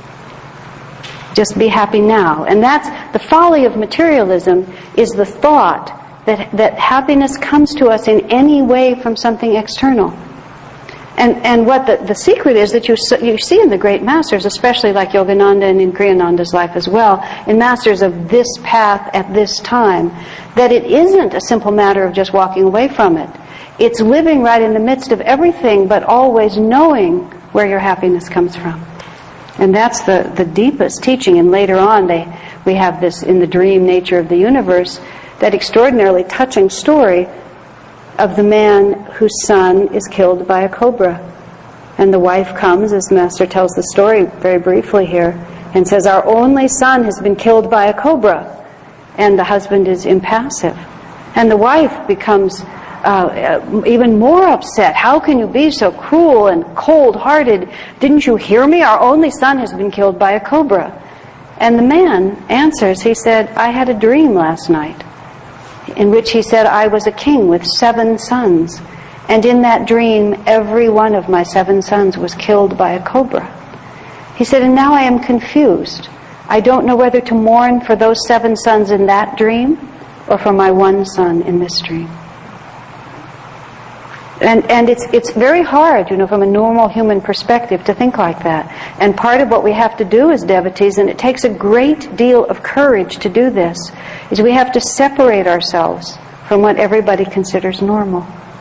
Just be happy now. And that's the folly of materialism, is the thought that that happiness comes to us in any way from something external. And and what the, the secret is that you you see in the great masters, especially like Yogananda and in Kriyananda's life as well, in masters of this path at this time, that it isn't a simple matter of just walking away from it. It's living right in the midst of everything, but always knowing where your happiness comes from. And that's the, the deepest teaching. And later on, they we have this in the dream nature of the universe, that extraordinarily touching story of the man whose son is killed by a cobra. And the wife comes, as Master tells the story very briefly here, and says, our only son has been killed by a cobra. And the husband is impassive. And the wife becomes uh, even more upset. How can you be so cruel and cold-hearted? Didn't you hear me? Our only son has been killed by a cobra. And the man answers, he said, I had a dream last night, in which he said, I was a king with seven sons. And in that dream, every one of my seven sons was killed by a cobra. He said, and now I am confused. I don't know whether to mourn for those seven sons in that dream or for my one son in this dream. And and it's it's very hard, you know, from a normal human perspective to think like that. And part of what we have to do as devotees, and it takes a great deal of courage to do this, is we have to separate ourselves from what everybody considers normal.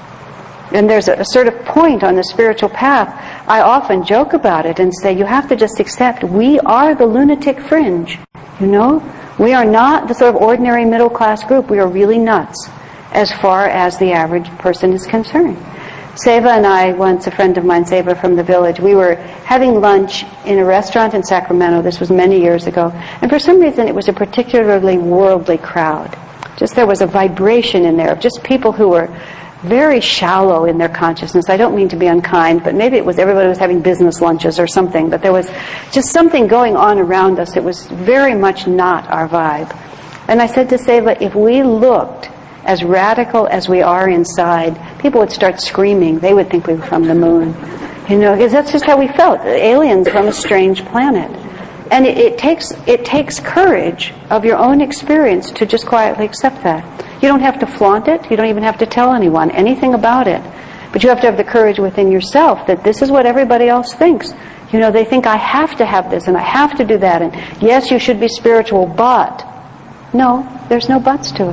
And there's a, a sort of point on the spiritual path. I often joke about it and say, you have to just accept we are the lunatic fringe. You know? We are not the sort of ordinary middle class group. We are really nuts as far as the average person is concerned. Seva and I, once a friend of mine, Seva from the village, we were having lunch in a restaurant in Sacramento. This was many years ago. And for some reason it was a particularly worldly crowd. Just there was a vibration in there of just people who were very shallow in their consciousness. I don't mean to be unkind, but maybe it was everybody was having business lunches or something. But there was just something going on around us. It was very much not our vibe. And I said to Seva, if we looked as radical as we are inside, people would start screaming. They would think we were from the moon. You know, because that's just how we felt. Aliens from a strange planet. And it, it takes it takes courage of your own experience to just quietly accept that. You don't have to flaunt it. You don't even have to tell anyone anything about it. But you have to have the courage within yourself that this is what everybody else thinks. You know, they think I have to have this and I have to do that. And yes, you should be spiritual, but... No, there's no buts to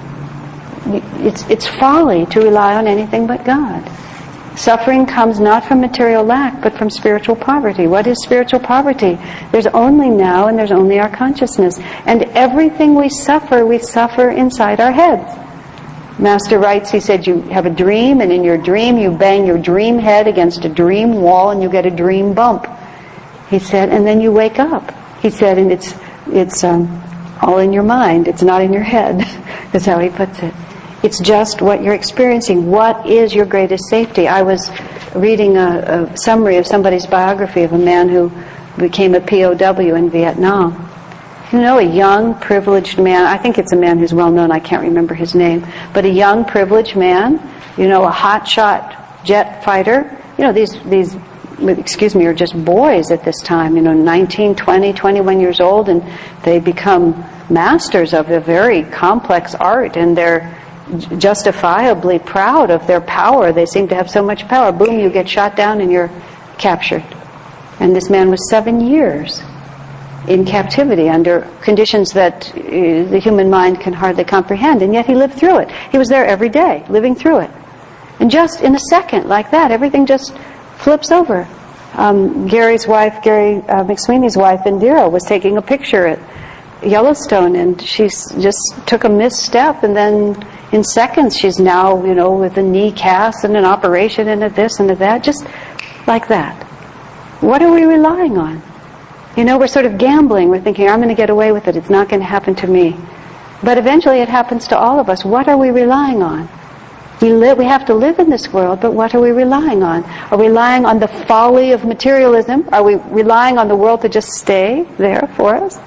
it. It's, it's folly to rely on anything but God. Suffering comes not from material lack, but from spiritual poverty. What is spiritual poverty? There's only now and there's only our consciousness. And everything we suffer, we suffer inside our heads. Master writes, he said, you have a dream, and in your dream you bang your dream head against a dream wall and you get a dream bump. He said, and then you wake up. He said, and it's it's um, all in your mind. It's not in your head. That's how he puts it. It's just what you're experiencing. What is your greatest safety? I was reading a, a summary of somebody's biography of a man who became a P O W in Vietnam. You know, a young, privileged man. I think it's a man who's well known. I can't remember his name. But a young, privileged man, you know, a hotshot jet fighter. You know, these, these, excuse me, are just boys at this time, you know, nineteen, twenty, twenty-one years old, and they become masters of a very complex art, and they're justifiably proud of their power. They seem to have so much power. Boom, you get shot down and you're captured. And this man was seven years in captivity under conditions that uh, the human mind can hardly comprehend, and yet he lived through it. He was there every day, living through it. And just in a second, like that, everything just flips over. Um, Gary's wife, Gary uh, McSweeney's wife, Indira, was taking a picture at Yellowstone, and she just took a misstep, and then in seconds she's now, you know, with a knee cast and an operation and a this and a that, just like that. What are we relying on? You know, we're sort of gambling. We're thinking, I'm going to get away with it. It's not going to happen to me. But eventually it happens to all of us. What are we relying on? We live, we have to live in this world, but what are we relying on? Are we relying on the folly of materialism? Are we relying on the world to just stay there for us?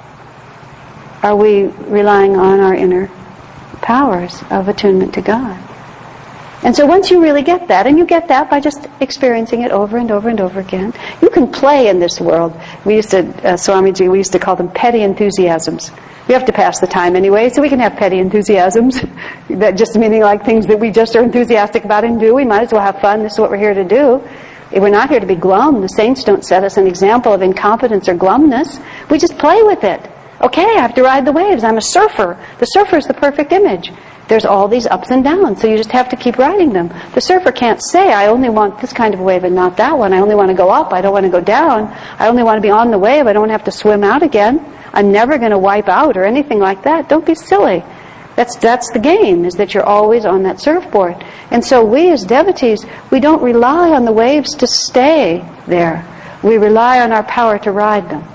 Are we relying on our inner powers of attunement to God? And so once you really get that, and you get that by just experiencing it over and over and over again, you can play in this world. We used to, uh, Swamiji, we used to call them petty enthusiasms. We have to pass the time anyway, so we can have petty enthusiasms. That just meaning like things that we just are enthusiastic about and do. We might as well have fun. This is what we're here to do. We're not here to be glum. The saints don't set us an example of incompetence or glumness. We just play with it. Okay, I have to ride the waves. I'm a surfer. The surfer is the perfect image. There's all these ups and downs, so you just have to keep riding them. The surfer can't say, I only want this kind of wave and not that one. I only want to go up. I don't want to go down. I only want to be on the wave. I don't want to have to swim out again. I'm never going to wipe out or anything like that. Don't be silly. That's that's the game, is that you're always on that surfboard. And so we as devotees, we don't rely on the waves to stay there. We rely on our power to ride them.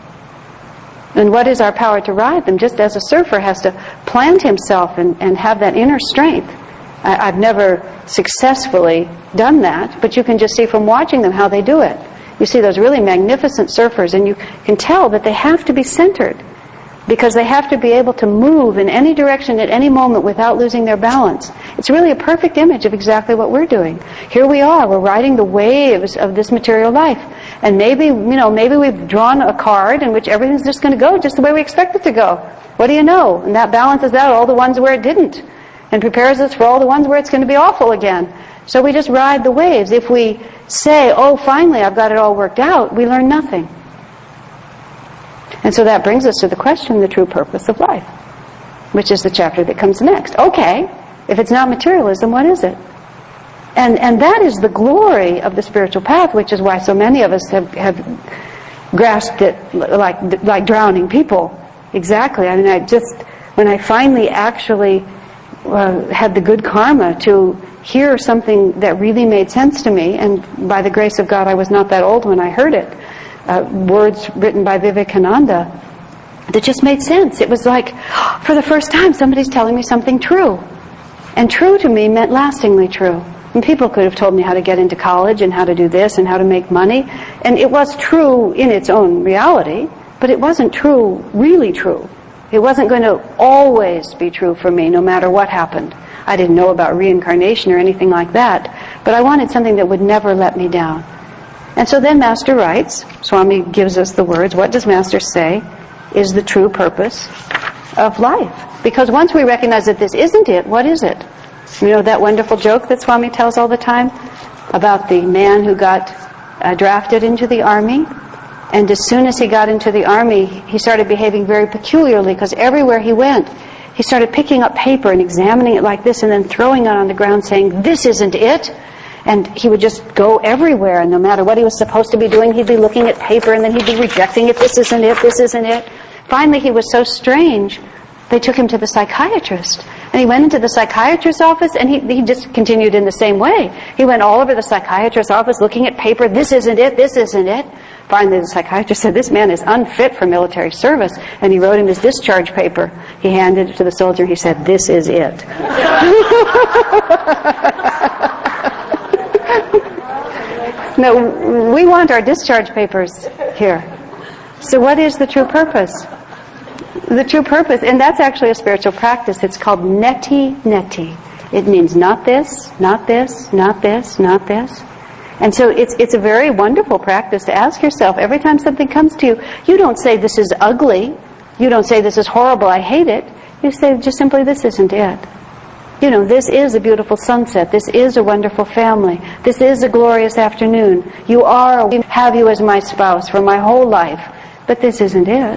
And what is our power to ride them? Just as a surfer has to plant himself and, and have that inner strength. I, I've never successfully done that, but you can just see from watching them how they do it. You see those really magnificent surfers, and you can tell that they have to be centered, because they have to be able to move in any direction at any moment without losing their balance. It's really a perfect image of exactly what we're doing. Here we are, we're riding the waves of this material life. And maybe, you know, maybe we've drawn a card in which everything's just going to go just the way we expect it to go. What do you know? And that balances out all the ones where it didn't, and prepares us for all the ones where it's going to be awful again. So we just ride the waves. If we say, oh, finally, I've got it all worked out, we learn nothing. And so that brings us to the question, the true purpose of life, which is the chapter that comes next. Okay, if it's not materialism, what is it? And and that is the glory of the spiritual path, which is why so many of us have, have grasped it like like drowning people. Exactly. I mean, I just, when I finally actually uh, had the good karma to hear something that really made sense to me, and by the grace of God, I was not that old when I heard it, uh, words written by Vivekananda, that just made sense. It was like, for the first time, somebody's telling me something true. And true to me meant lastingly true. And people could have told me how to get into college and how to do this and how to make money. And it was true in its own reality, but it wasn't true, really true. It wasn't going to always be true for me, no matter what happened. I didn't know about reincarnation or anything like that, but I wanted something that would never let me down. And so then Master writes, Swami gives us the words, what does Master say is the true purpose of life? Because once we recognize that this isn't it, what is it? You know that wonderful joke that Swami tells all the time about the man who got uh, drafted into the army, and as soon as he got into the army, he started behaving very peculiarly, because everywhere he went, he started picking up paper and examining it like this and then throwing it on the ground saying, this isn't it. And he would just go everywhere, and no matter what he was supposed to be doing, he'd be looking at paper and then he'd be rejecting it, this isn't it, this isn't it. Finally, he was so strange, they took him to the psychiatrist. And he went into the psychiatrist's office, and he, he just continued in the same way. He went all over the psychiatrist's office looking at paper, this isn't it, this isn't it. Finally, the psychiatrist said, this man is unfit for military service. And he wrote him his discharge paper. He handed it to the soldier. He said, this is it. No, we want our discharge papers here. So what is the true purpose? The true purpose, and that's actually a spiritual practice. It's called neti neti. It means not this, not this, not this, not this. And so it's it's a very wonderful practice to ask yourself, every time something comes to you, you don't say this is ugly, you don't say this is horrible, I hate it. You say just simply, this isn't it. You know, this is a beautiful sunset, this is a wonderful family, this is a glorious afternoon. You are, I have you as my spouse for my whole life, but this isn't it.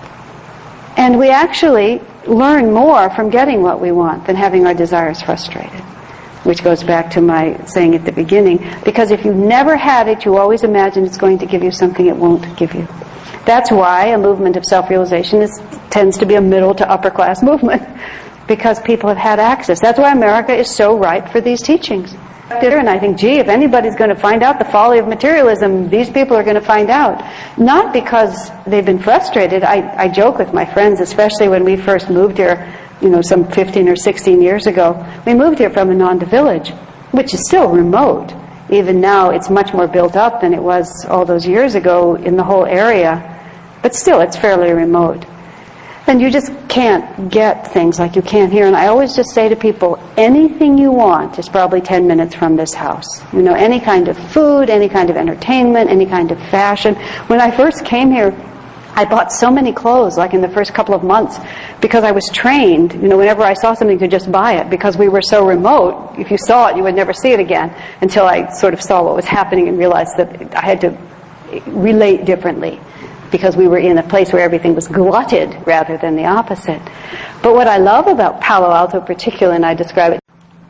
And we actually learn more from getting what we want than having our desires frustrated. Which goes back to my saying at the beginning, because if you've never had it, you always imagine it's going to give you something it won't give you. That's why a movement of self-realization is, tends to be a middle to upper class movement, because people have had access. That's why America is so ripe for these teachings. And I think, gee, if anybody's going to find out the folly of materialism, these people are going to find out. Not because they've been frustrated. I, I joke with my friends, especially when we first moved here, you know, some fifteen or sixteen years ago. We moved here from Ananda Village, which is still remote. Even now, it's much more built up than it was all those years ago in the whole area. But still, it's fairly remote. And you just can't get things like you can here. And I always just say to people, anything you want is probably ten minutes from this house. You know, any kind of food, any kind of entertainment, any kind of fashion. When I first came here, I bought so many clothes, like in the first couple of months, because I was trained, you know, whenever I saw something to just buy it, because we were so remote. If you saw it, you would never see it again, until I sort of saw what was happening and realized that I had to relate differently, because we were in a place where everything was glutted rather than the opposite. But what I love about Palo Alto particularly, and I describe it,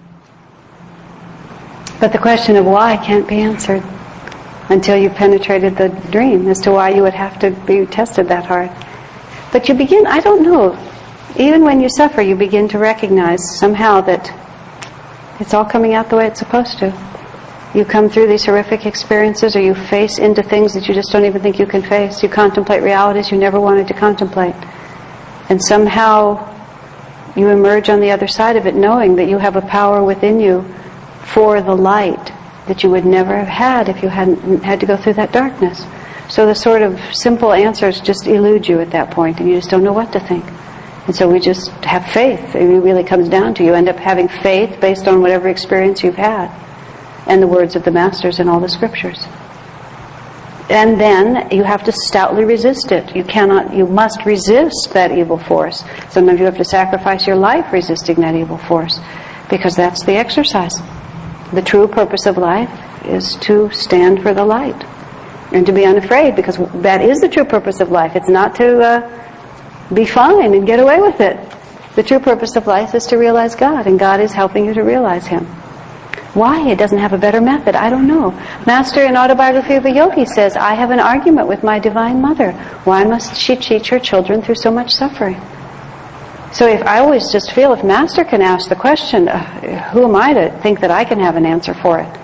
but the question of why can't be answered until you've penetrated the dream as to why you would have to be tested that hard. But you begin, I don't know, even when you suffer, you begin to recognize somehow that it's all coming out the way it's supposed to. You come through these horrific experiences, or you face into things that you just don't even think you can face. You contemplate realities you never wanted to contemplate. And somehow you emerge on the other side of it knowing that you have a power within you for the light that you would never have had if you hadn't had to go through that darkness. So the sort of simple answers just elude you at that point, and you just don't know what to think. And so we just have faith. It really comes down to you end up having faith based on whatever experience you've had, and the words of the masters in all the scriptures. And then you have to stoutly resist it. You cannot, you must resist that evil force. Sometimes you have to sacrifice your life resisting that evil force, because that's the exercise. The true purpose of life is to stand for the light and to be unafraid, because that is the true purpose of life. It's not to uh, be fine and get away with it. The true purpose of life is to realize God, and God is helping you to realize Him. Why it doesn't have a better method, I don't know. Master in Autobiography of a Yogi says, I have an argument with my Divine Mother. Why must she teach her children through so much suffering? So if I always just feel, if Master can ask the question, uh, who am I to think that I can have an answer for it?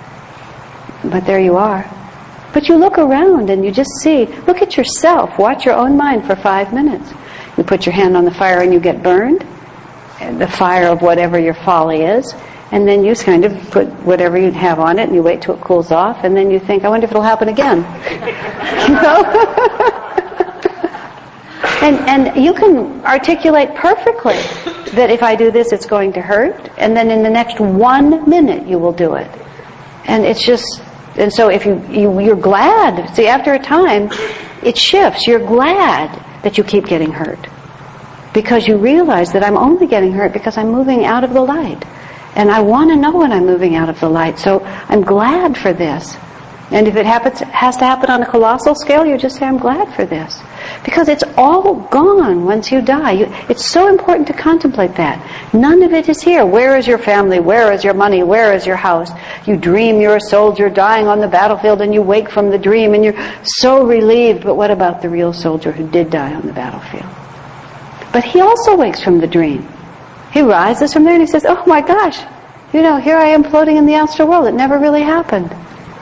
But there you are. But you look around and you just see, look at yourself, watch your own mind for five minutes. You put your hand on the fire and you get burned, the fire of whatever your folly is, and then you kind of put whatever you have on it and you wait till it cools off, and then you think, I wonder if it'll happen again. You know? And, and you can articulate perfectly that if I do this, it's going to hurt. And then in the next one minute, you will do it. And it's just, and so if you, you, you're glad, see, after a time, it shifts. You're glad that you keep getting hurt. Because you realize that I'm only getting hurt because I'm moving out of the light. And I want to know when I'm moving out of the light. So I'm glad for this. And if it happens, has to happen on a colossal scale, you just say, I'm glad for this. Because it's all gone once you die. You, it's so important to contemplate that. None of it is here. Where is your family? Where is your money? Where is your house? You dream you're a soldier dying on the battlefield, and you wake from the dream and you're so relieved. But what about the real soldier who did die on the battlefield? But he also wakes from the dream. He rises from there and he says, oh my gosh, you know, here I am floating in the astral world. It never really happened.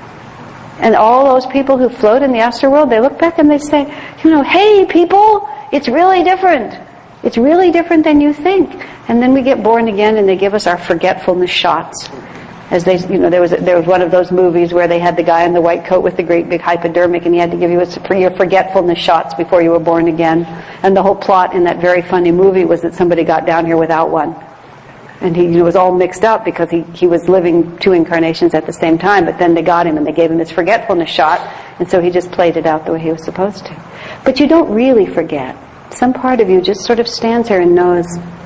And all those people who float in the astral world, they look back and they say, you know, hey people, it's really different. It's really different than you think. And then we get born again and they give us our forgetfulness shots. As they, you know, there was there was one of those movies where they had the guy in the white coat with the great big hypodermic, and he had to give you a, your forgetfulness shots before you were born again. And the whole plot in that very funny movie was that somebody got down here without one. And he, you know, was all mixed up because he, he was living two incarnations at the same time, but then they got him and they gave him his forgetfulness shot, and so he just played it out the way he was supposed to. But you don't really forget. Some part of you just sort of stands here and knows.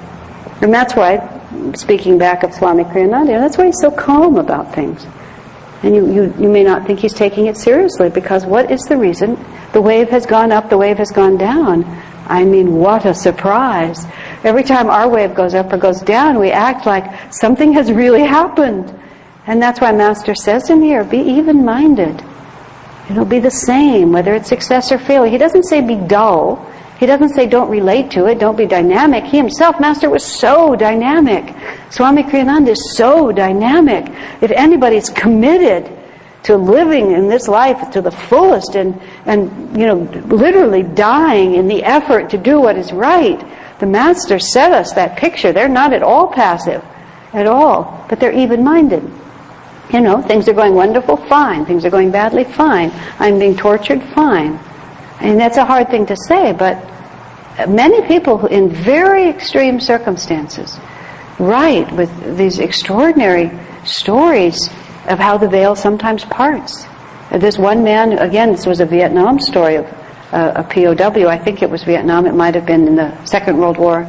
And that's why, speaking back of Swami Kriyananda, that's why he's so calm about things. And you, you, you may not think he's taking it seriously, because what is the reason? The wave has gone up, the wave has gone down. I mean, what a surprise. Every time our wave goes up or goes down, we act like something has really happened. And that's why Master says in here, be even-minded. It'll be the same, whether it's success or failure. He doesn't say be dull. He doesn't say don't relate to it, don't be dynamic. He himself, Master, was so dynamic. Swami Kriyananda is so dynamic. If anybody's committed to living in this life to the fullest and, and, you know, literally dying in the effort to do what is right, the Master set us that picture. They're not at all passive, at all, but they're even-minded. You know, things are going wonderful, fine. Things are going badly, fine. I'm being tortured, fine. And that's a hard thing to say, but many people who, in very extreme circumstances, write with these extraordinary stories of how the veil sometimes parts. There's one man, again, this was a Vietnam story of uh, a P O W. I think it was Vietnam. It might have been in the Second World War.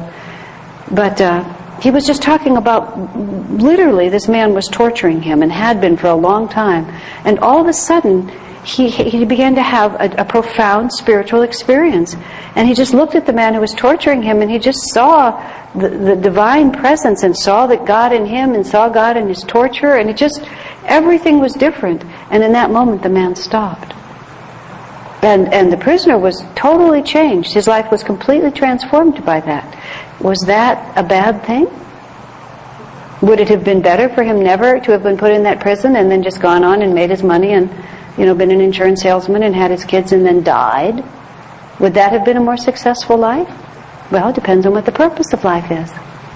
But uh, he was just talking about, literally, this man was torturing him and had been for a long time. And all of a sudden, he, he began to have a, a profound spiritual experience. And he just looked at the man who was torturing him, and he just saw the, the divine presence and saw that God in him and saw God in his torture, and it just, everything was different. And in that moment, the man stopped. And, and the prisoner was totally changed. His life was completely transformed by that. Was that a bad thing? Would it have been better for him never to have been put in that prison and then just gone on and made his money and, you know, been an insurance salesman and had his kids and then died? Would that have been a more successful life? Well, it depends on what the purpose of life is.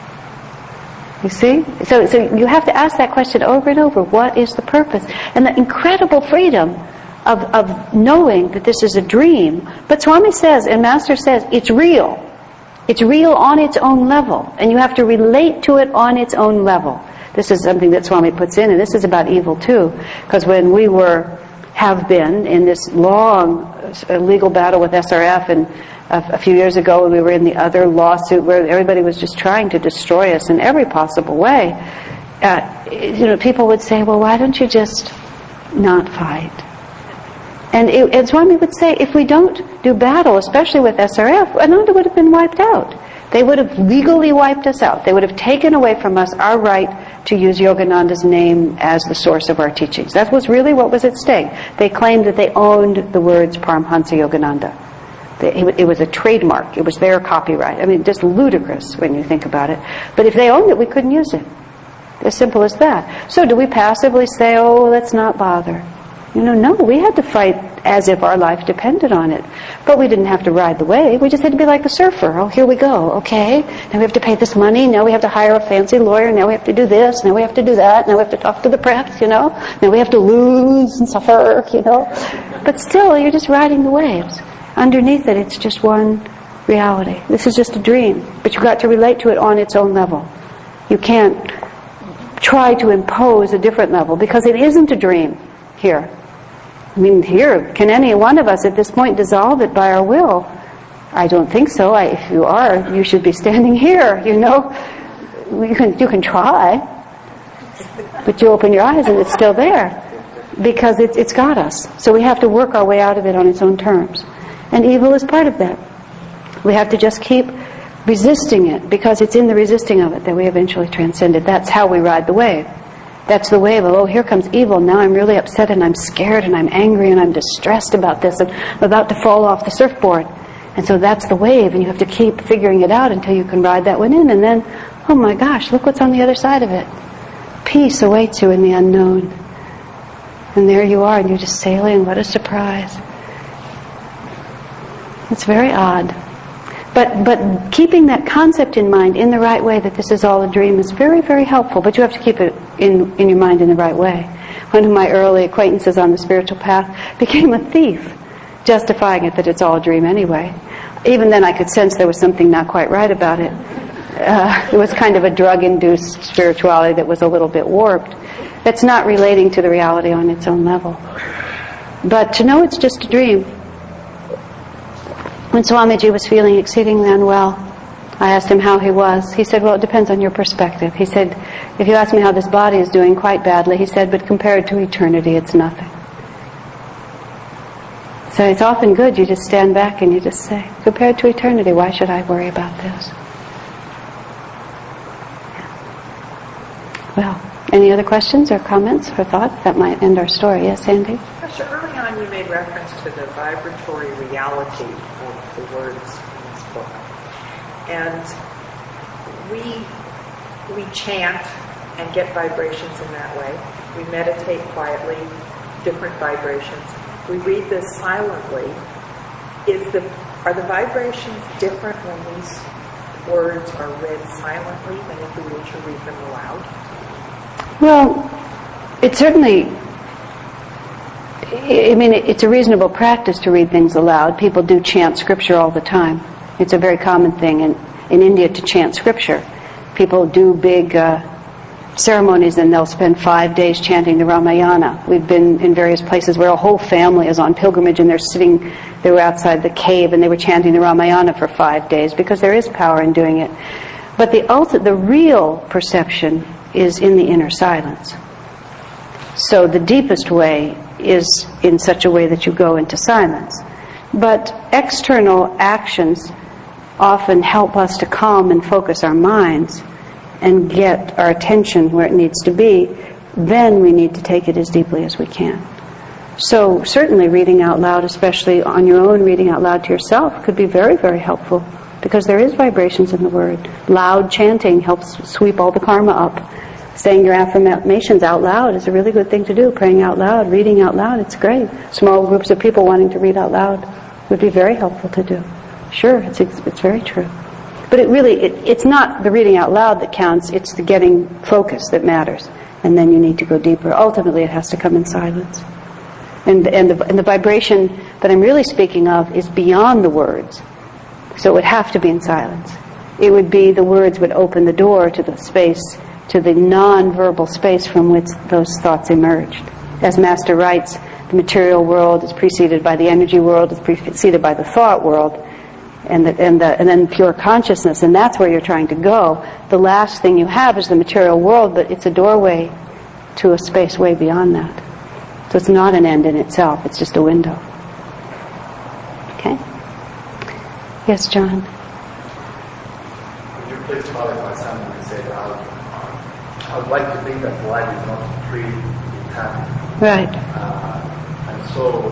You see? So, so you have to ask that question over and over. What is the purpose? And the incredible freedom of, of knowing that this is a dream. But Swami says, and Master says, it's real. It's real on its own level. And you have to relate to it on its own level. This is something that Swami puts in, and this is about evil too. Because when we were, have been, in this long legal battle with S R F, and a, a few years ago when we were in the other lawsuit where everybody was just trying to destroy us in every possible way, uh, you know, people would say, well, why don't you just not fight? And, it, and Swami would say, if we don't do battle, especially with S R F, Ananda would have been wiped out. They would have legally wiped us out. They would have taken away from us our right to use Yogananda's name as the source of our teachings. That was really what was at stake. They claimed that they owned the words Paramhansa Yogananda. They, it was a trademark. It was their copyright. I mean, just ludicrous when you think about it. But if they owned it, we couldn't use it. As simple as that. So do we passively say, oh, let's not bother? You know, no, we had to fight as if our life depended on it. But we didn't have to ride the wave. We just had to be like the surfer. Oh, here we go. Okay. Now we have to pay this money. Now we have to hire a fancy lawyer. Now we have to do this. Now we have to do that. Now we have to talk to the press, you know. Now we have to lose and suffer, you know. But still, you're just riding the waves. Underneath it, it's just one reality. This is just a dream. But you've got to relate to it on its own level. You can't try to impose a different level because it isn't a dream here. I mean, here, can any one of us at this point dissolve it by our will? I don't think so. I, if you are, you should be standing here, you know. You can, you can try, but you open your eyes and it's still there because it, it's got us. So we have to work our way out of it on its own terms. And evil is part of that. We have to just keep resisting it because it's in the resisting of it that we eventually transcend it. That's how we ride the wave. That's the wave of, oh, here comes evil. Now I'm really upset and I'm scared and I'm angry and I'm distressed about this and I'm about to fall off the surfboard. And so that's the wave, and you have to keep figuring it out until you can ride that one in. And then, oh my gosh, look what's on the other side of it. Peace awaits you in the unknown. And there you are, and you're just sailing. What a surprise. It's very odd. But but keeping that concept in mind in the right way, that this is all a dream, is very, very helpful. But you have to keep it in, in your mind in the right way. One of my early acquaintances on the spiritual path became a thief, justifying it that it's all a dream anyway. Even then I could sense there was something not quite right about it. Uh, it was kind of a drug-induced spirituality that was a little bit warped. That's not relating to the reality on its own level. But to know it's just a dream. When Swamiji was feeling exceedingly unwell, I asked him how he was. He said, well, it depends on your perspective. He said, if you ask me how this body is doing, quite badly. He said, but compared to eternity, it's nothing. So it's often good you just stand back and you just say, compared to eternity, why should I worry about this? Well, any other questions or comments or thoughts? That might end our story. Yes, Sandy? Pastor, early on you made reference to the vibratory reality of the words in this book. And we we chant and get vibrations in that way. We meditate quietly, different vibrations. We read this silently. Is the are the vibrations different when these words are read silently than if we were to read them aloud? Well, it certainly, I mean, it's a reasonable practice to read things aloud. People do chant scripture all the time. It's a very common thing in, in India to chant scripture. People do big uh, ceremonies and they'll spend five days chanting the Ramayana. We've been in various places where a whole family is on pilgrimage and they're sitting, they were outside the cave and they were chanting the Ramayana for five days because there is power in doing it. But the ultimate, the real perception is in the inner silence. So the deepest way is in such a way that you go into silence. But external actions often help us to calm and focus our minds and get our attention where it needs to be. Then we need to take it as deeply as we can. So certainly reading out loud, especially on your own, reading out loud to yourself, could be very, very helpful because there is vibrations in the word. Loud chanting helps sweep all the karma up. Saying your affirmations out loud is a really good thing to do. Praying out loud, reading out loud, it's great. Small groups of people wanting to read out loud would be very helpful to do. Sure, it's it's very true. But it really, it, it's not the reading out loud that counts, it's the getting focus that matters. And then you need to go deeper. Ultimately, it has to come in silence. And, and, the, and the vibration that I'm really speaking of is beyond the words. So it would have to be in silence. It would be, the words would open the door to the space, to the non-verbal space from which those thoughts emerged. As Master writes, the material world is preceded by the energy world, is preceded by the thought world, and the, and the, and then pure consciousness, and that's where you're trying to go. The last thing you have is the material world, but it's a doorway to a space way beyond that. So it's not an end in itself, it's just a window. Okay? Yes, John? Would you please qualify something to say that I would like to think that life is not pre-determined. Right. Uh, and so,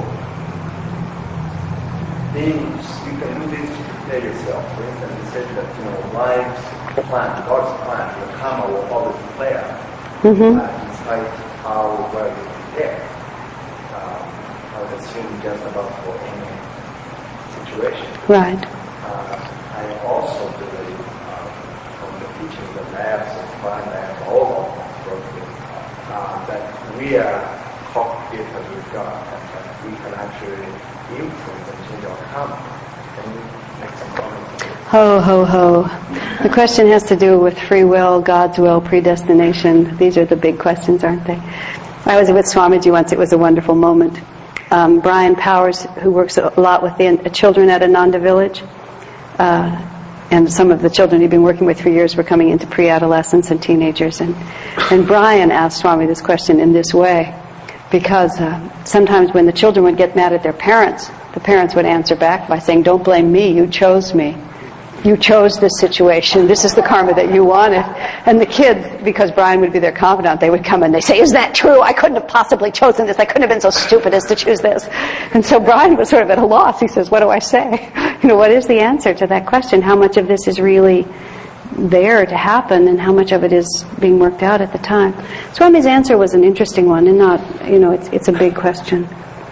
things, you can do this to prepare yourself. For instance, you said that, you know, life's plan, God's plan, the karma will always play out. Mm-hmm. Uh, despite how well you prepare. Um, I would assume just about for any situation. Right. Uh, I also believe uh, from the teachings of labs and fine labs, all of them, uh, that we are co-creators with God and that we can actually influence and change our karma. Can you make some comments on this? Ho, ho, ho. The question has to do with free will, God's will, predestination. These are the big questions, aren't they? I was with Swamiji once. It was a wonderful moment. Um, Brian Powers, who works a lot with the children at Ananda Village, uh, and some of the children he'd been working with for years were coming into pre-adolescence and teenagers. And, and Brian asked Swami this question in this way, because uh, sometimes when the children would get mad at their parents, the parents would answer back by saying, "Don't blame me, you chose me. You chose this situation. This is the karma that you wanted." And the kids, because Brian would be their confidant, they would come and they say, "Is that true? I couldn't have possibly chosen this. I couldn't have been so stupid as to choose this." And so Brian was sort of at a loss. He says, "What do I say? You know, what is the answer to that question? How much of this is really there to happen and how much of it is being worked out at the time?" Swami's answer was an interesting one, and not, you know, it's, it's a big question.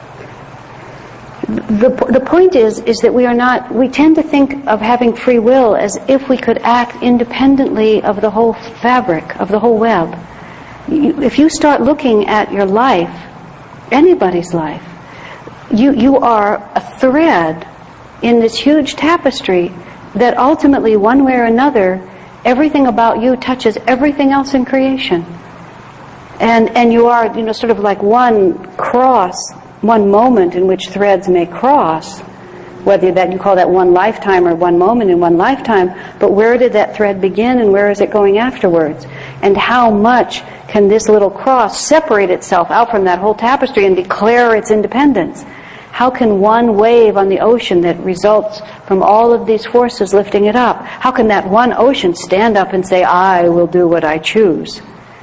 The, the point is, is that we are not, we tend to think of having free will as if we could act independently of the whole fabric, of the whole web. You, if you start looking at your life, anybody's life, you, you are a thread in this huge tapestry that ultimately, one way or another, everything about you touches everything else in creation. And, and you are, you know, sort of like one cross, one moment in which threads may cross, whether that you call that one lifetime or one moment in one lifetime, but where did that thread begin and where is it going afterwards? And how much can this little cross separate itself out from that whole tapestry and declare its independence? How can one wave on the ocean that results from all of these forces lifting it up, how can that one ocean stand up and say, "I will do what I choose"?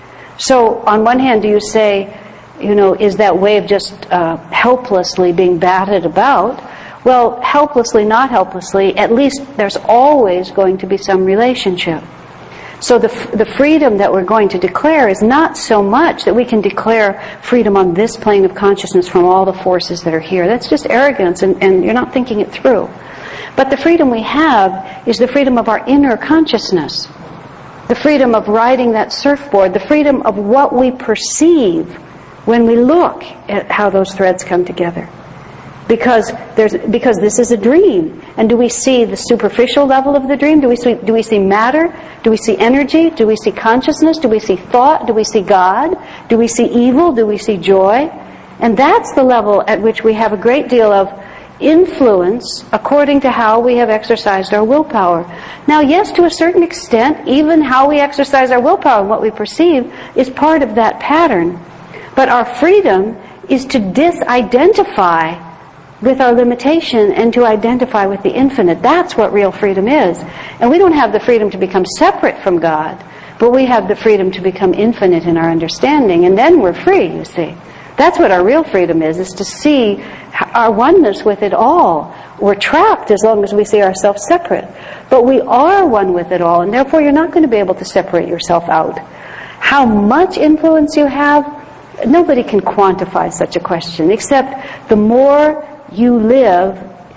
So on one hand, do you say, you know, is that wave just uh, helplessly being batted about? Well, helplessly, not helplessly, at least there's always going to be some relationship. So the f- the freedom that we're going to declare is not so much that we can declare freedom on this plane of consciousness from all the forces that are here. That's just arrogance, and, and you're not thinking it through. But the freedom we have is the freedom of our inner consciousness, the freedom of riding that surfboard, the freedom of what we perceive when we look at how those threads come together. Because there's because this is a dream. And do we see the superficial level of the dream? Do we see do we see matter? Do we see energy? Do we see consciousness? Do we see thought? Do we see God? Do we see evil? Do we see joy? And that's the level at which we have a great deal of influence according to how we have exercised our willpower. Now, yes, to a certain extent, even how we exercise our willpower and what we perceive is part of that pattern. But our freedom is to disidentify with our limitation and to identify with the infinite. That's what real freedom is. And we don't have the freedom to become separate from God, but we have the freedom to become infinite in our understanding, and then we're free, you see. That's what our real freedom is, is to see our oneness with it all. We're trapped as long as we see ourselves separate. But we are one with it all, and therefore you're not going to be able to separate yourself out. How much influence you have, nobody can quantify such a question, except the more you live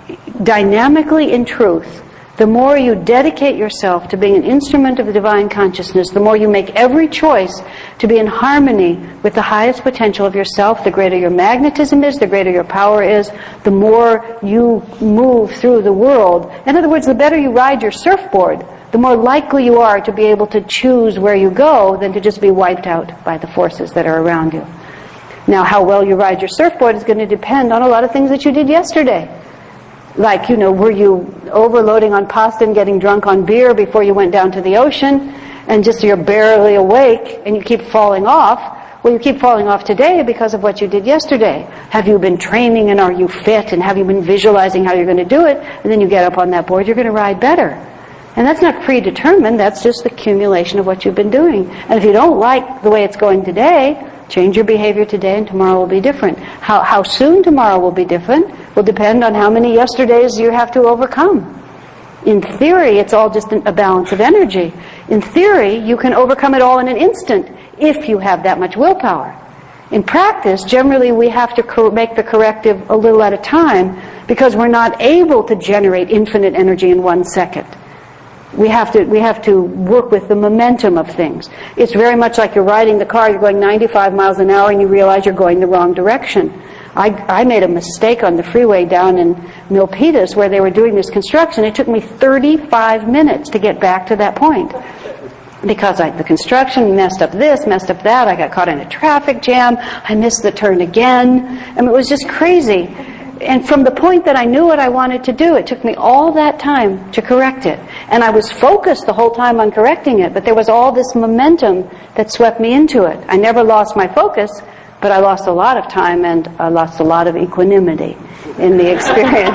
dynamically in truth, the more you dedicate yourself to being an instrument of the divine consciousness, the more you make every choice to be in harmony with the highest potential of yourself, the greater your magnetism is, the greater your power is, the more you move through the world. In other words, the better you ride your surfboard, the more likely you are to be able to choose where you go than to just be wiped out by the forces that are around you. Now, how well you ride your surfboard is going to depend on a lot of things that you did yesterday. Like, you know, were you overloading on pasta and getting drunk on beer before you went down to the ocean, and just you're barely awake and you keep falling off? Well, you keep falling off today because of what you did yesterday. Have you been training, and are you fit, and have you been visualizing how you're going to do it? And then you get up on that board, you're going to ride better. And that's not predetermined, that's just the accumulation of what you've been doing. And if you don't like the way it's going today, change your behavior today and tomorrow will be different. How, how soon tomorrow will be different will depend on how many yesterdays you have to overcome. In theory, it's all just a balance of energy. In theory, you can overcome it all in an instant if you have that much willpower. In practice, generally we have to cor- make the corrective a little at a time because we're not able to generate infinite energy in one second. We have to we have to work with the momentum of things. It's very much like you're riding the car, you're going ninety-five miles an hour and you realize you're going the wrong direction. I, I made a mistake on the freeway down in Milpitas where they were doing this construction. It took me thirty-five minutes to get back to that point. Because I, the construction messed up this, messed up that, I got caught in a traffic jam, I missed the turn again. I mean, it was just crazy. And from the point that I knew what I wanted to do, it took me all that time to correct it. And I was focused the whole time on correcting it, but there was all this momentum that swept me into it. I never lost my focus, but I lost a lot of time and I lost a lot of equanimity in the experience,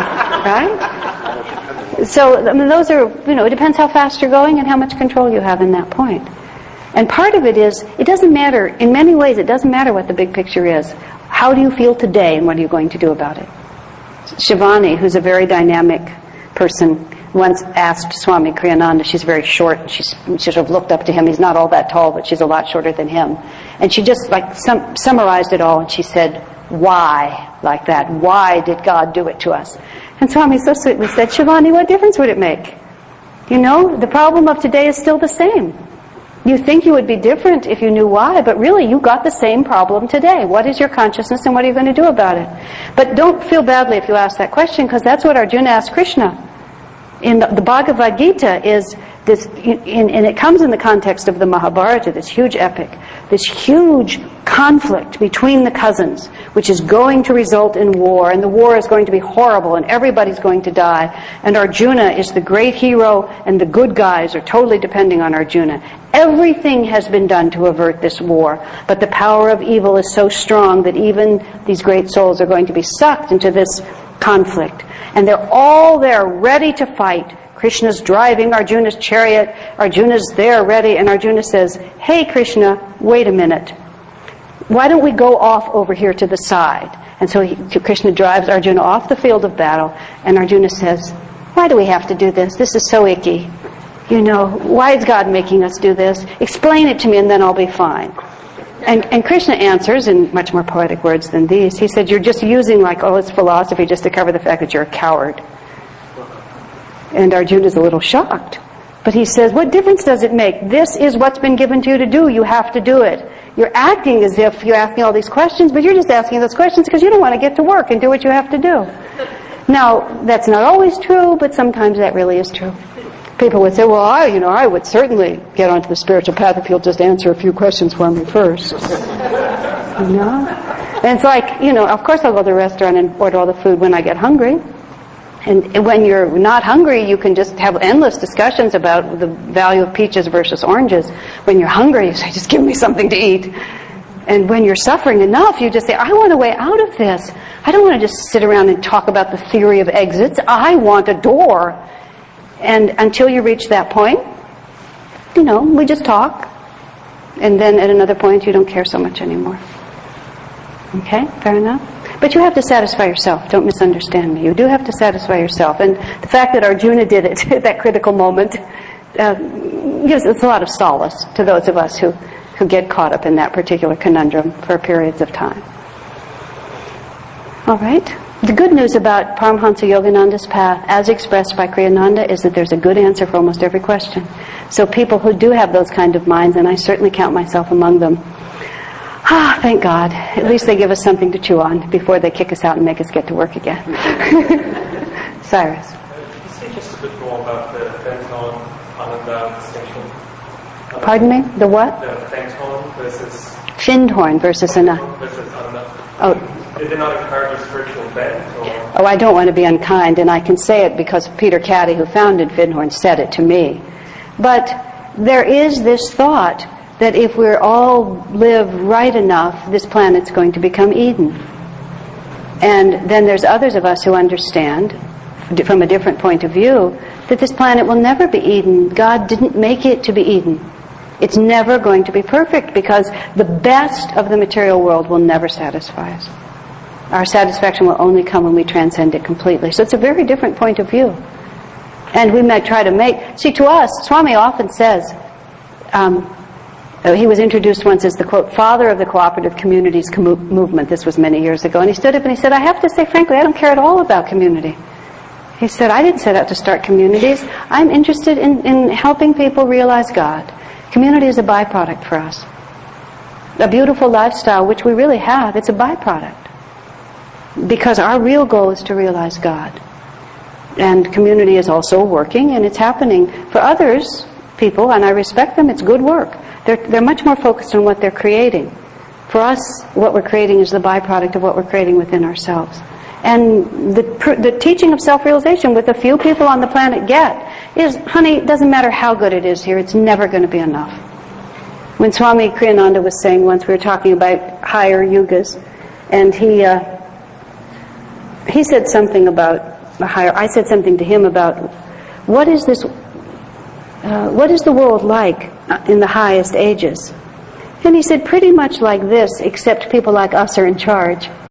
right? So, I mean, those are, you know, it depends how fast you're going and how much control you have in that point. And part of it is, it doesn't matter, in many ways, it doesn't matter what the big picture is. How do you feel today and what are you going to do about it? Shivani, who's a very dynamic person, once asked Swami Kriyananda, she's very short, she's, she sort of looked up to him, he's not all that tall, but she's a lot shorter than him. And she just like sum, summarized it all and she said, why, like that, why did God do it to us? And Swami so sweetly said, Shivani, what difference would it make? You know, the problem of today is still the same. You think you would be different if you knew why, but really you got the same problem today. What is your consciousness and what are you going to do about it? But don't feel badly if you ask that question, because that's what Arjuna asked Krishna. In the, the Bhagavad Gita is this, in, and it comes in the context of the Mahabharata, this huge epic, this huge conflict between the cousins, which is going to result in war, and the war is going to be horrible, and everybody's going to die, and Arjuna is the great hero, and the good guys are totally depending on Arjuna. Everything has been done to avert this war, but the power of evil is so strong that even these great souls are going to be sucked into this conflict. And they're all there ready to fight. Krishna's driving Arjuna's chariot. Arjuna's there ready. And Arjuna says, hey Krishna, wait a minute. Why don't we go off over here to the side? And so he, Krishna drives Arjuna off the field of battle. And Arjuna says, why do we have to do this? This is so icky. You know, why is God making us do this? Explain it to me and then I'll be fine. And, and Krishna answers in much more poetic words than these. He said, you're just using like all his philosophy just to cover the fact that you're a coward. And Arjuna's a little shocked. But he says, what difference does it make? This is what's been given to you to do. You have to do it. You're acting as if you're asking all these questions, but you're just asking those questions because you don't want to get to work and do what you have to do. Now, that's not always true, but sometimes that really is true. People would say, well, I, you know, I would certainly get onto the spiritual path if you'll just answer a few questions for me first. You know? And it's like, you know, of course I'll go to the restaurant and order all the food when I get hungry. And when you're not hungry, you can just have endless discussions about the value of peaches versus oranges. When you're hungry, you say, just give me something to eat. And when you're suffering enough, you just say, I want a way out of this. I don't want to just sit around and talk about the theory of exits. I want a door. And until you reach that point, you know, we just talk. And then at another point, you don't care so much anymore. Okay? Fair enough? But you have to satisfy yourself. Don't misunderstand me. You do have to satisfy yourself. And the fact that Arjuna did it at that critical moment uh, gives us a lot of solace to those of us who, who get caught up in that particular conundrum for periods of time. All right? The good news about Paramahansa Yogananda's path, as expressed by Kriyananda, is that there's a good answer for almost every question. So people who do have those kind of minds, and I certainly count myself among them, ah, thank God. At least they give us something to chew on before they kick us out and make us get to work again. Cyrus. Can you say just a bit more about the Fenton Ananda distinction? Pardon me? The what? The Fenton versus... Findhorn versus Ananda. Versus Ananda. Oh. Did they not encourage a spiritual bent? Or? oh, I don't want to be unkind, and I can say it because Peter Caddy, who founded Findhorn, said it to me. But there is this thought that if we all live right enough, this planet's going to become Eden. And then there's others of us who understand, from a different point of view, that this planet will never be Eden. God didn't make it to be Eden. It's never going to be perfect because the best of the material world will never satisfy us. Our satisfaction will only come when we transcend it completely. So it's a very different point of view. And we might try to make... See, to us, Swami often says... Um, he was introduced once as the, quote, father of the cooperative communities com- movement. This was many years ago. And he stood up and he said, I have to say, frankly, I don't care at all about community. He said, I didn't set out to start communities. I'm interested in, in helping people realize God. Community is a byproduct for us. A beautiful lifestyle, which we really have, it's a byproduct. Because our real goal is to realize God. And community is also working, and it's happening for others, people, and I respect them, it's good work. They're, they're much more focused on what they're creating. For us, what we're creating is the byproduct of what we're creating within ourselves. And the, the teaching of self-realization with a few people on the planet get is, honey, it doesn't matter how good it is here, it's never going to be enough. When Swami Kriyananda was saying once, we were talking about higher yugas, and he uh, he said something about the higher, I said something to him about, what is this, uh, what is the world like in the highest ages? And he said, pretty much like this, except people like us are in charge.